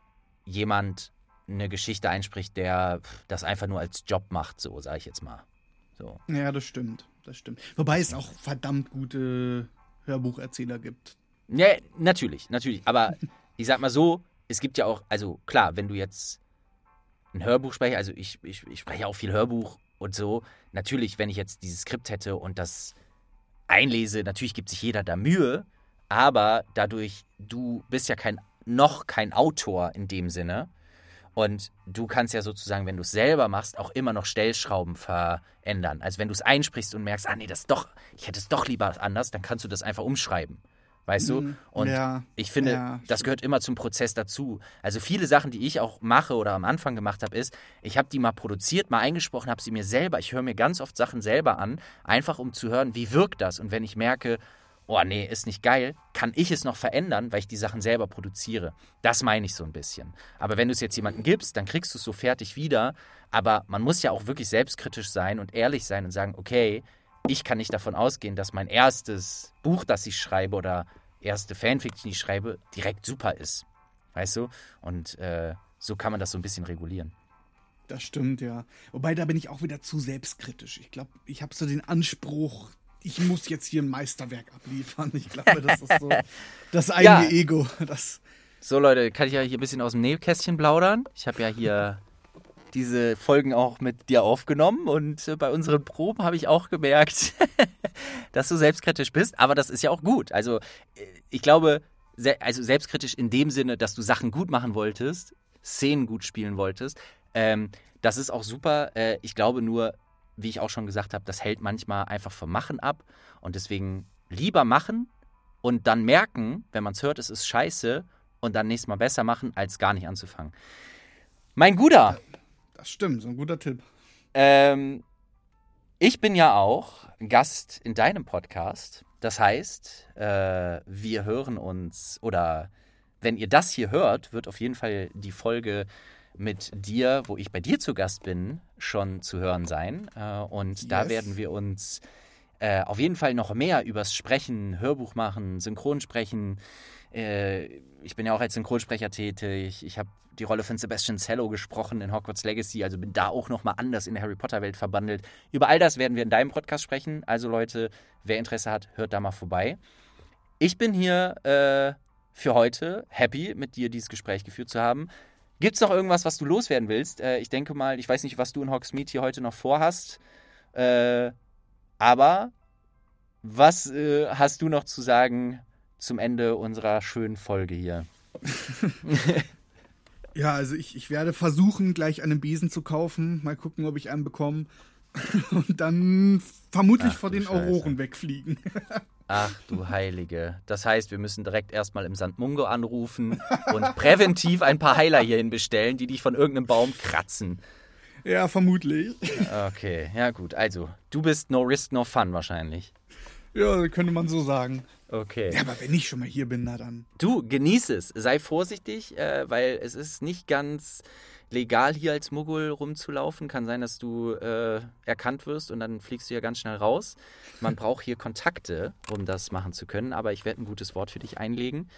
jemand eine Geschichte einspricht, der das einfach nur als Job macht, so sage ich jetzt mal. So. Ja, das stimmt. Wobei es auch verdammt gute Hörbucherzähler gibt. Ja, natürlich. Aber ich sag mal so, es gibt ja auch, also klar, wenn du jetzt ein Hörbuch spreche, also ich spreche auch viel Hörbuch und so. Natürlich, wenn ich jetzt dieses Skript hätte und das einlese, natürlich gibt sich jeder da Mühe, aber dadurch, du bist ja noch kein Autor in dem Sinne und du kannst ja sozusagen, wenn du es selber machst, auch immer noch Stellschrauben verändern. Also wenn du es einsprichst und merkst, ich hätte es doch lieber anders, dann kannst du das einfach umschreiben. Weißt du? Und ich finde, das gehört immer zum Prozess dazu. Also viele Sachen, die ich auch mache oder am Anfang gemacht habe, ist, ich habe die mal produziert, mal eingesprochen, habe sie mir selber, ich höre mir ganz oft Sachen selber an, einfach um zu hören, wie wirkt das? Und wenn ich merke, oh nee, ist nicht geil, kann ich es noch verändern, weil ich die Sachen selber produziere. Das meine ich so ein bisschen. Aber wenn du es jetzt jemandem gibst, dann kriegst du es so fertig wieder. Aber man muss ja auch wirklich selbstkritisch sein und ehrlich sein und sagen, okay, ich kann nicht davon ausgehen, dass mein erstes Buch, das ich schreibe oder erste Fanfiction, die ich schreibe, direkt super ist. Weißt du? Und so kann man das so ein bisschen regulieren. Das stimmt, ja. Wobei, da bin ich auch wieder zu selbstkritisch. Ich glaube, ich habe so den Anspruch, ich muss jetzt hier ein Meisterwerk abliefern. Ich glaube, das ist so das eigene Ego. So, Leute, kann ich ja hier ein bisschen aus dem Nähkästchen plaudern. Ich habe ja hier diese Folgen auch mit dir aufgenommen und bei unseren Proben habe ich auch gemerkt, dass du selbstkritisch bist, aber das ist ja auch gut. Also ich glaube, selbstkritisch in dem Sinne, dass du Sachen gut machen wolltest, Szenen gut spielen wolltest, das ist auch super. Ich glaube nur, wie ich auch schon gesagt habe, das hält manchmal einfach vom Machen ab und deswegen lieber machen und dann merken, wenn man es hört, es ist scheiße und dann nächstes Mal besser machen, als gar nicht anzufangen. Mein Guter! Das stimmt, so ein guter Tipp. Ich bin ja auch Gast in deinem Podcast. Das heißt, wir hören uns, oder wenn ihr das hier hört, wird auf jeden Fall die Folge mit dir, wo ich bei dir zu Gast bin, schon zu hören sein. Und da werden wir uns auf jeden Fall noch mehr übers Sprechen, Hörbuch machen, Synchronsprechen. Ich bin ja auch als Synchronsprecher tätig. Ich habe die Rolle von Sebastian Cello gesprochen in Hogwarts Legacy, also bin da auch nochmal anders in der Harry-Potter-Welt verbandelt. Über all das werden wir in deinem Podcast sprechen. Also Leute, wer Interesse hat, hört da mal vorbei. Ich bin hier für heute happy, mit dir dieses Gespräch geführt zu haben. Gibt es noch irgendwas, was du loswerden willst? Ich denke mal, ich weiß nicht, was du in Hogsmeade hier heute noch vorhast, aber was hast du noch zu sagen zum Ende unserer schönen Folge hier? Ja, also ich werde versuchen, gleich einen Besen zu kaufen. Mal gucken, ob ich einen bekomme. Und dann vermutlich vor den Auroren wegfliegen. Ach du Heilige. Das heißt, wir müssen direkt erstmal im St. Mungo anrufen und präventiv ein paar Heiler hierhin bestellen, die dich von irgendeinem Baum kratzen. Ja, vermutlich. Okay, ja gut. Also, du bist no risk, no fun wahrscheinlich. Ja, könnte man so sagen. Okay. Ja, aber wenn ich schon mal hier bin, na dann. Du, genieß es. Sei vorsichtig, weil es ist nicht ganz legal, hier als Muggel rumzulaufen. Kann sein, dass du erkannt wirst und dann fliegst du ja ganz schnell raus. Man braucht hier Kontakte, um das machen zu können, aber ich werde ein gutes Wort für dich einlegen.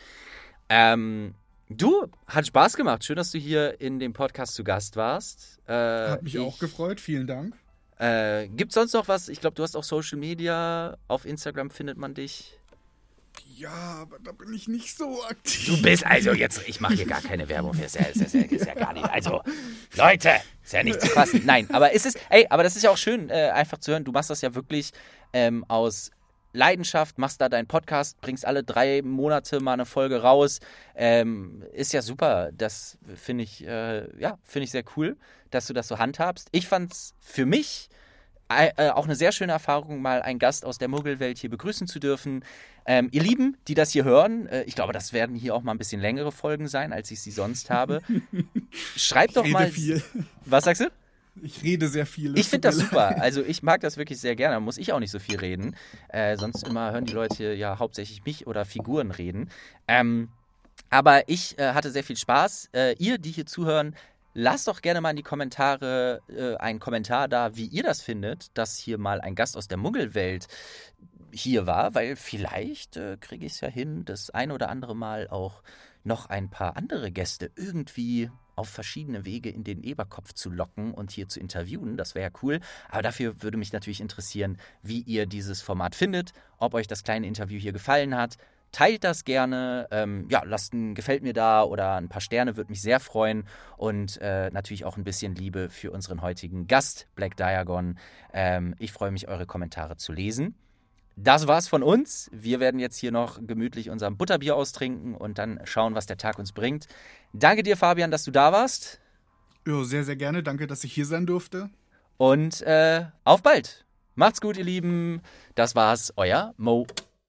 Du, hat Spaß gemacht. Schön, dass du hier in dem Podcast zu Gast warst. Hat mich auch gefreut. Vielen Dank. Gibt's sonst noch was? Ich glaube, du hast auch Social Media. Auf Instagram findet man dich. Ja, aber da bin ich nicht so aktiv. Du bist also jetzt, ich mache hier gar keine Werbung für, ist ja gar nicht, also, Leute, ist ja nicht zu fassen. Nein, aber aber das ist ja auch schön, einfach zu hören. Du machst das ja wirklich aus Leidenschaft, machst da deinen Podcast, bringst alle 3 Monate mal eine Folge raus. Ist ja super. Das finde ich, finde ich sehr cool, dass du das so handhabst. Ich fand's für mich auch eine sehr schöne Erfahrung, mal einen Gast aus der Muggelwelt hier begrüßen zu dürfen. Ihr Lieben, die das hier hören, ich glaube, das werden hier auch mal ein bisschen längere Folgen sein, als ich sie sonst habe. Schreibt doch mal. Viel. Was sagst du? Ich rede sehr viel. Ich finde das super. Also ich mag das wirklich sehr gerne. Da muss ich auch nicht so viel reden. Sonst immer hören die Leute ja hauptsächlich mich oder Figuren reden. Aber ich hatte sehr viel Spaß. Ihr, die hier zuhören, lasst doch gerne mal in die Kommentare einen Kommentar da, wie ihr das findet, dass hier mal ein Gast aus der Muggelwelt hier war, weil vielleicht kriege ich es ja hin, das ein oder andere Mal auch noch ein paar andere Gäste irgendwie auf verschiedene Wege in den Eberkopf zu locken und hier zu interviewen. Das wäre ja cool. Aber dafür würde mich natürlich interessieren, wie ihr dieses Format findet, ob euch das kleine Interview hier gefallen hat. Teilt das gerne, lasst ein Gefällt mir da oder ein paar Sterne, würde mich sehr freuen. Und natürlich auch ein bisschen Liebe für unseren heutigen Gast, Black Diagon. Ich freue mich, eure Kommentare zu lesen. Das war's von uns. Wir werden jetzt hier noch gemütlich unser Butterbier austrinken und dann schauen, was der Tag uns bringt. Danke dir, Fabian, dass du da warst. Ja, sehr, sehr gerne. Danke, dass ich hier sein durfte. Und auf bald. Macht's gut, ihr Lieben. Das war's, euer Mo.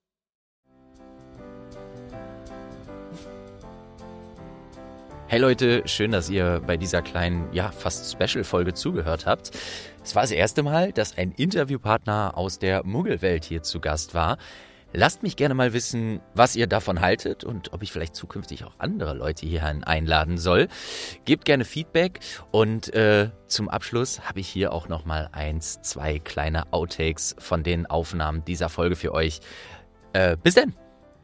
Hey Leute, schön, dass ihr bei dieser kleinen, fast Special-Folge zugehört habt. Es war das erste Mal, dass ein Interviewpartner aus der Muggelwelt hier zu Gast war. Lasst mich gerne mal wissen, was ihr davon haltet und ob ich vielleicht zukünftig auch andere Leute hierhin einladen soll. Gebt gerne Feedback und zum Abschluss habe ich hier auch nochmal 2 kleine Outtakes von den Aufnahmen dieser Folge für euch. Bis dann!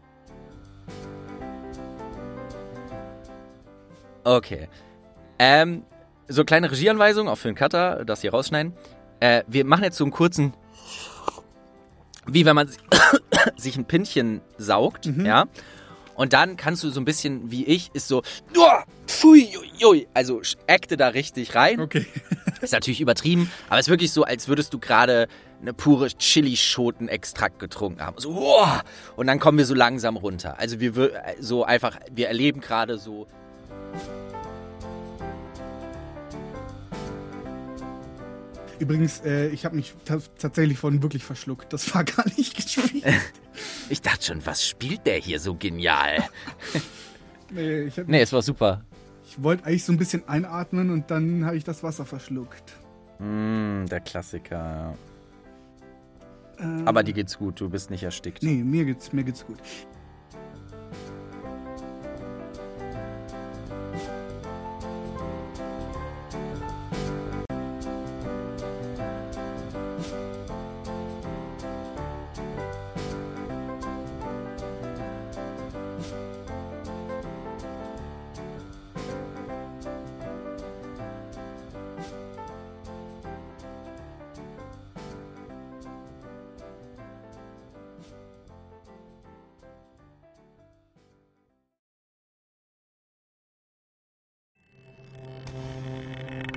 Okay. So kleine Regieanweisung, auch für den Cutter, das hier rausschneiden. Wir machen jetzt so einen kurzen, wie wenn man sich ein Pinchen saugt, ja. Und dann kannst du so ein bisschen, wie ich, ist so, also acte da richtig rein. Okay. Ist natürlich übertrieben, aber es ist wirklich so, als würdest du gerade eine pure Chilischoten-Extrakt getrunken haben. So, und dann kommen wir so langsam runter. Also wir erleben gerade so. Übrigens, ich habe mich tatsächlich vorhin wirklich verschluckt. Das war gar nicht gespielt. Ich dachte schon, was spielt der hier so genial? Nee, es war super. Ich wollte eigentlich so ein bisschen einatmen und dann habe ich das Wasser verschluckt. Der Klassiker. Aber dir geht's gut, du bist nicht erstickt. Nee, mir geht's gut.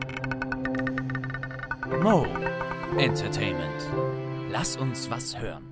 Mo Entertainment. Lass uns was hören.